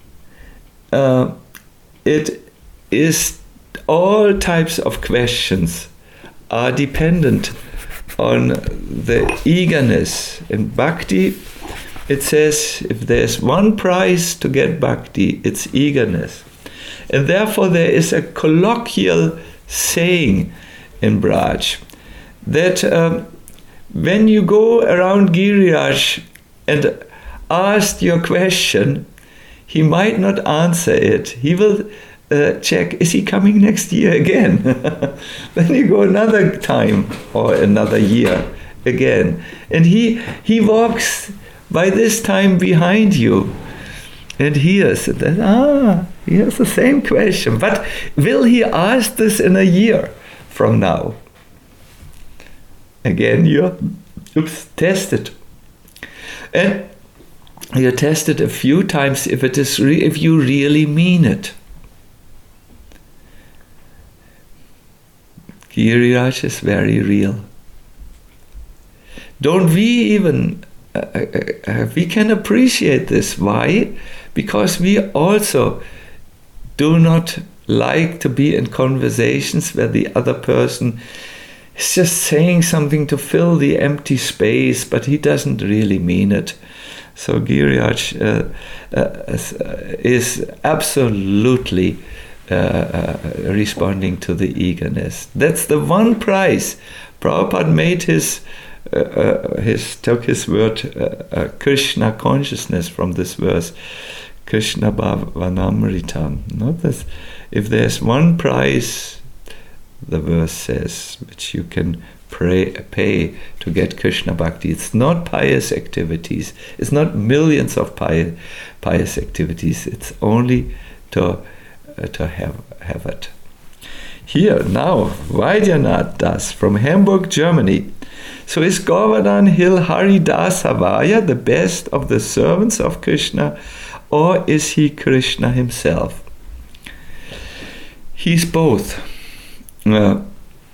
it is. All types of questions are dependent on the eagerness. In Bhakti, it says, if there's one prize to get Bhakti, it's eagerness. And therefore there is a colloquial saying in Braj that when you go around Giriraj and ask your question, he might not answer it. He will check, is he coming next year again? Then you go another time or another year again. And he walks by this time behind you and hears that, he has the same question. But will he ask this in a year from now? Again, you test it. And you test it a few times if it is if you really mean it. Giriraj is very real. Don't we even... we can appreciate this. Why? Because we also do not like to be in conversations where the other person is just saying something to fill the empty space, but he doesn't really mean it. So Giriraj is absolutely responding to the eagerness. That's the one prize. Prabhupada made took his word Krishna consciousness from this verse, Krishna Bhavanamritam. Not this. If there's one prize, the verse says, which you can pay to get Krishna Bhakti, it's not pious activities. It's not millions of pious activities. It's only to have it. Here now, Vaidyanath Das from Hamburg, Germany. So is Govardhan Hill Haridasavaya the best of the servants of Krishna, or is he Krishna himself? He's both. The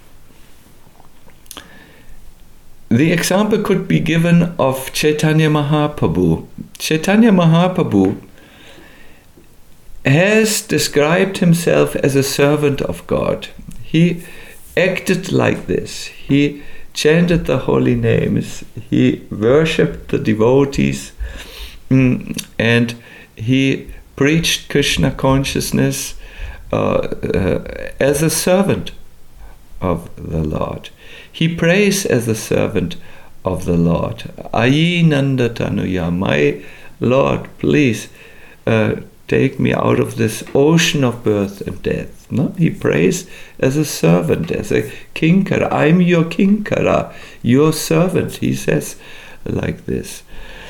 example could be given of Chaitanya Mahaprabhu. Chaitanya Mahaprabhu has described himself as a servant of God. He acted like this. He chanted the holy names. He worshipped the devotees, and he preached Krishna consciousness as a servant of the Lord. He prays as a servant of the Lord. Ayi Nanda Tanuya, my Lord, please take me out of this ocean of birth and death. No? He prays as a servant, as a kinkara. I'm your kinkara, your servant. He says like this.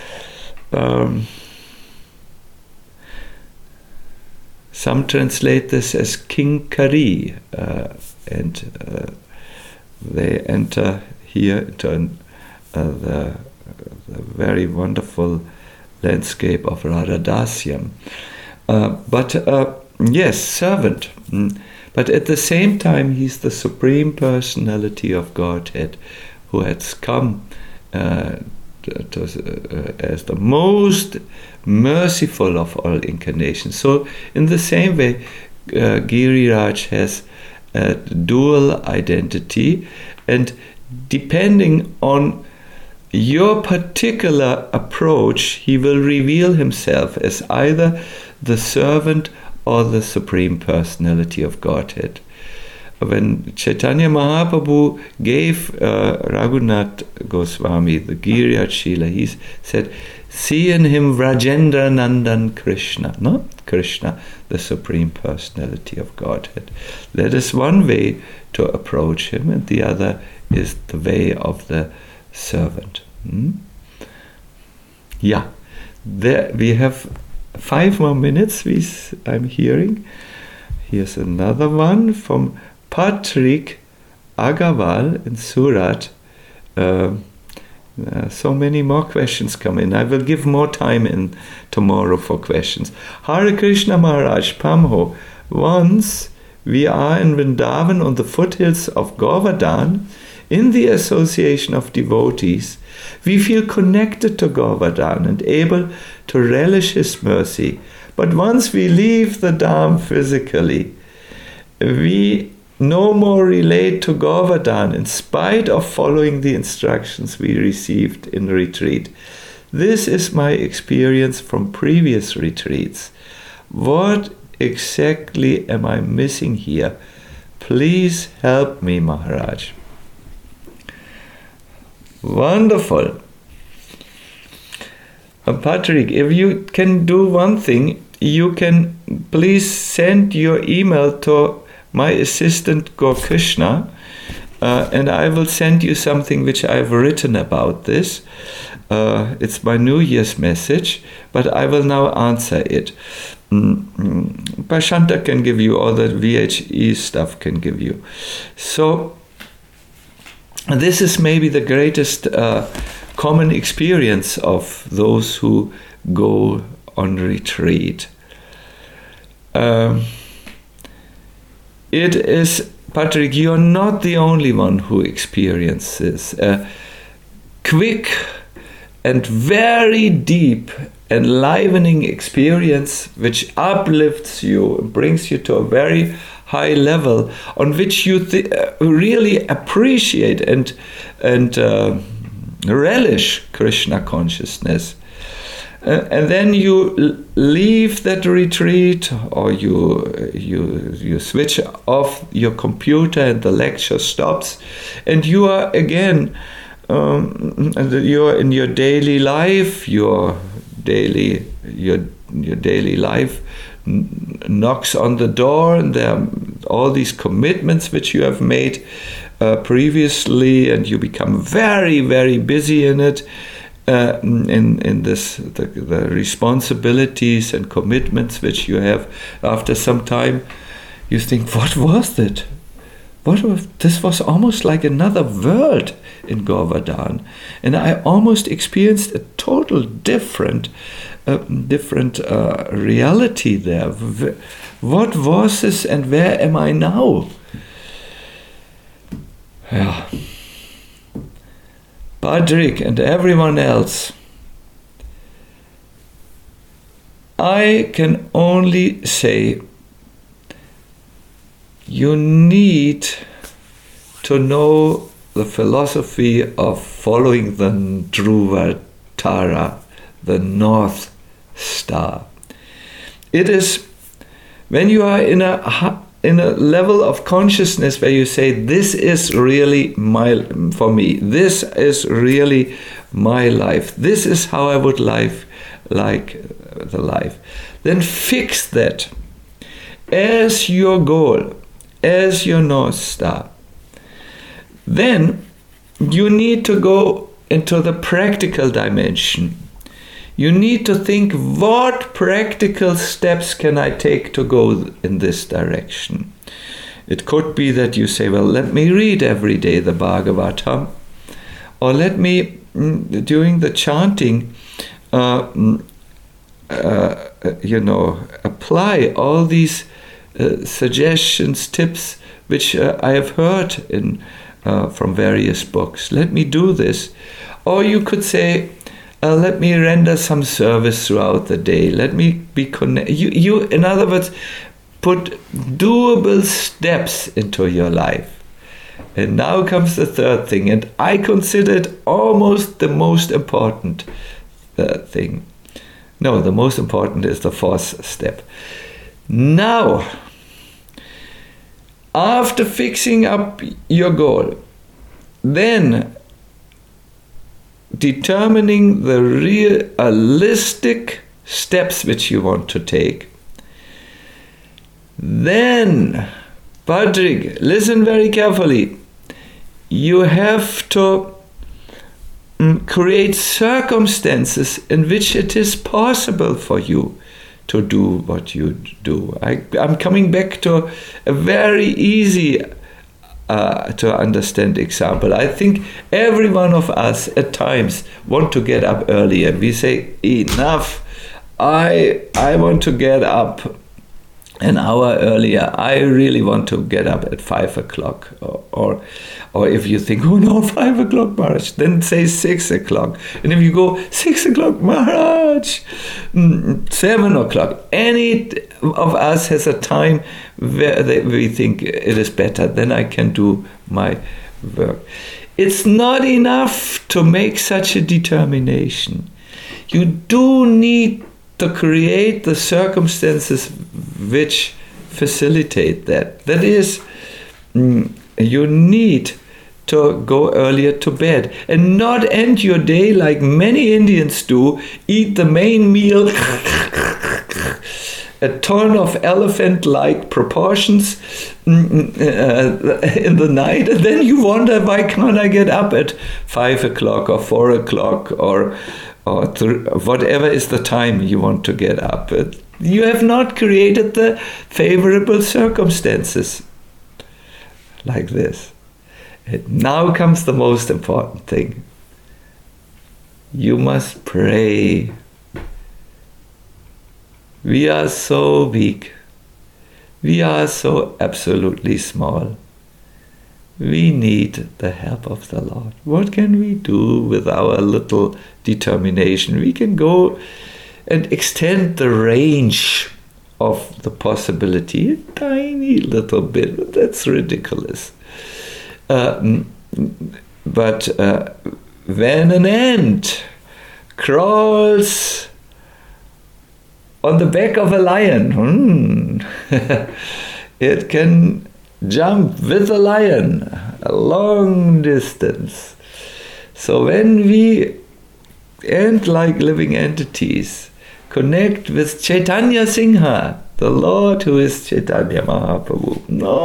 Some translate this as kinkari, and they enter here into the very wonderful landscape of Radhadasyam. But yes, servant. But at the same time, he's the Supreme Personality of Godhead, who has come as the most merciful of all incarnations. So in the same way, Giriraj has a dual identity, and depending on your particular approach, he will reveal himself as either the servant or the Supreme Personality of Godhead. When Chaitanya Mahaprabhu gave Raghunath Goswami the Giriraj Shila, he said, see in him Vrajendra Nandan Krishna, no? Krishna, the Supreme Personality of Godhead. That is one way to approach him, and the other is the way of the servant. Yeah, there we have 5 more minutes, I'm hearing. Here's another one from Patrick Agarwal in Surat. So many more questions come in. I will give more time in tomorrow for questions. Hare Krishna Maharaj Pamho. Once we are in Vrindavan on the foothills of Govardhan, in the association of devotees, we feel connected to Govardhan and able to relish his mercy. But once we leave the Dham physically, we no more relate to Govardhan in spite of following the instructions we received in retreat. This is my experience from previous retreats. What exactly am I missing here? Please help me, Maharaj. Wonderful. Patrick, if you can do one thing, you can please send your email to my assistant Gorkrishna, and I will send you something which I've written about this. It's my New Year's message, but I will now answer it. Prashanta can give you, all the VHE stuff can give you. So this is maybe the greatest common experience of those who go on retreat. It is, Patrick, you are not the only one who experiences a quick and very deep, enlivening experience which uplifts you, brings you to a very high level on which you really appreciate and relish Krishna consciousness. And then you leave that retreat, or you switch off your computer and the lecture stops, and you are again you're in your daily life. Your daily life knocks on the door, and there are all these commitments which you have made previously, and you become very, very busy in it. In this, the responsibilities and commitments which you have. After some time, you think, what was that? This was almost like another world in Govardhan, and I almost experienced a total different reality there. What was this, and where am I now? Yeah. Patrick and everyone else, I can only say you need to know the philosophy of following the Dhruva Tara, the North Star. It is when you are in a level of consciousness where you say, this is really for me, this is really my life, this is how I would like the life, then fix that as your goal, as your North Star. Then you need to go into the practical dimension. You need to think, what practical steps can I take to go in this direction? It could be that you say, well, let me read every day the Bhagavatam, or let me, during the chanting, apply all these suggestions, tips, which I have heard from various books. Let me do this. Or you could say, let me render some service throughout the day. Let me be connected. You, in other words, put doable steps into your life. And now comes the third thing, and I consider it almost the most important thing. No, the most important is the fourth step. Now, after fixing up your goal, then determining the realistic steps which you want to take. Then, Patrick, listen very carefully. You have to create circumstances in which it is possible for you to do what you do. I'm coming back to a very easy to understand example. I think every one of us at times want to get up early, and we say, enough, I want to get up an hour earlier. I really want to get up at 5 o'clock. Or if you think, oh no, 5 o'clock, Maharaj, then say 6 o'clock. And if you go, 6 o'clock, Maharaj, 7 o'clock. Any of us has a time where we think it is better, then I can do my work. It's not enough to make such a determination. You do need to create the circumstances which facilitate that. That is, you need to go earlier to bed and not end your day like many Indians do, eat the main meal, a ton of elephant-like proportions in the night, and then you wonder, why can't I get up at 5 o'clock or 4 o'clock or whatever is the time you want to get up. You have not created the favorable circumstances like this. And now comes the most important thing. You must pray. We are so weak. We are so absolutely small. We need the help of the Lord. What can we do with our little determination? We can go and extend the range of the possibility a tiny little bit, but that's ridiculous. But when an ant crawls on the back of a lion, it can jump with the lion a long distance. So when we ant-like living entities connect with Chaitanya Singha, the Lord who is Chaitanya Mahaprabhu,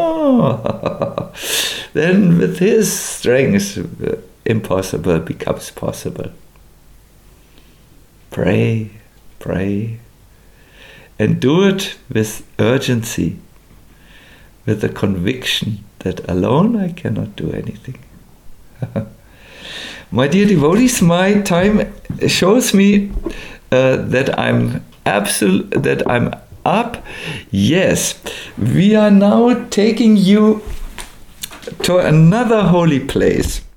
then with his strength, impossible becomes possible. Pray, pray, and do it with urgency, with the conviction that alone I cannot do anything. My dear devotees, my time shows me that I'm up. Yes, we are now taking you to another holy place.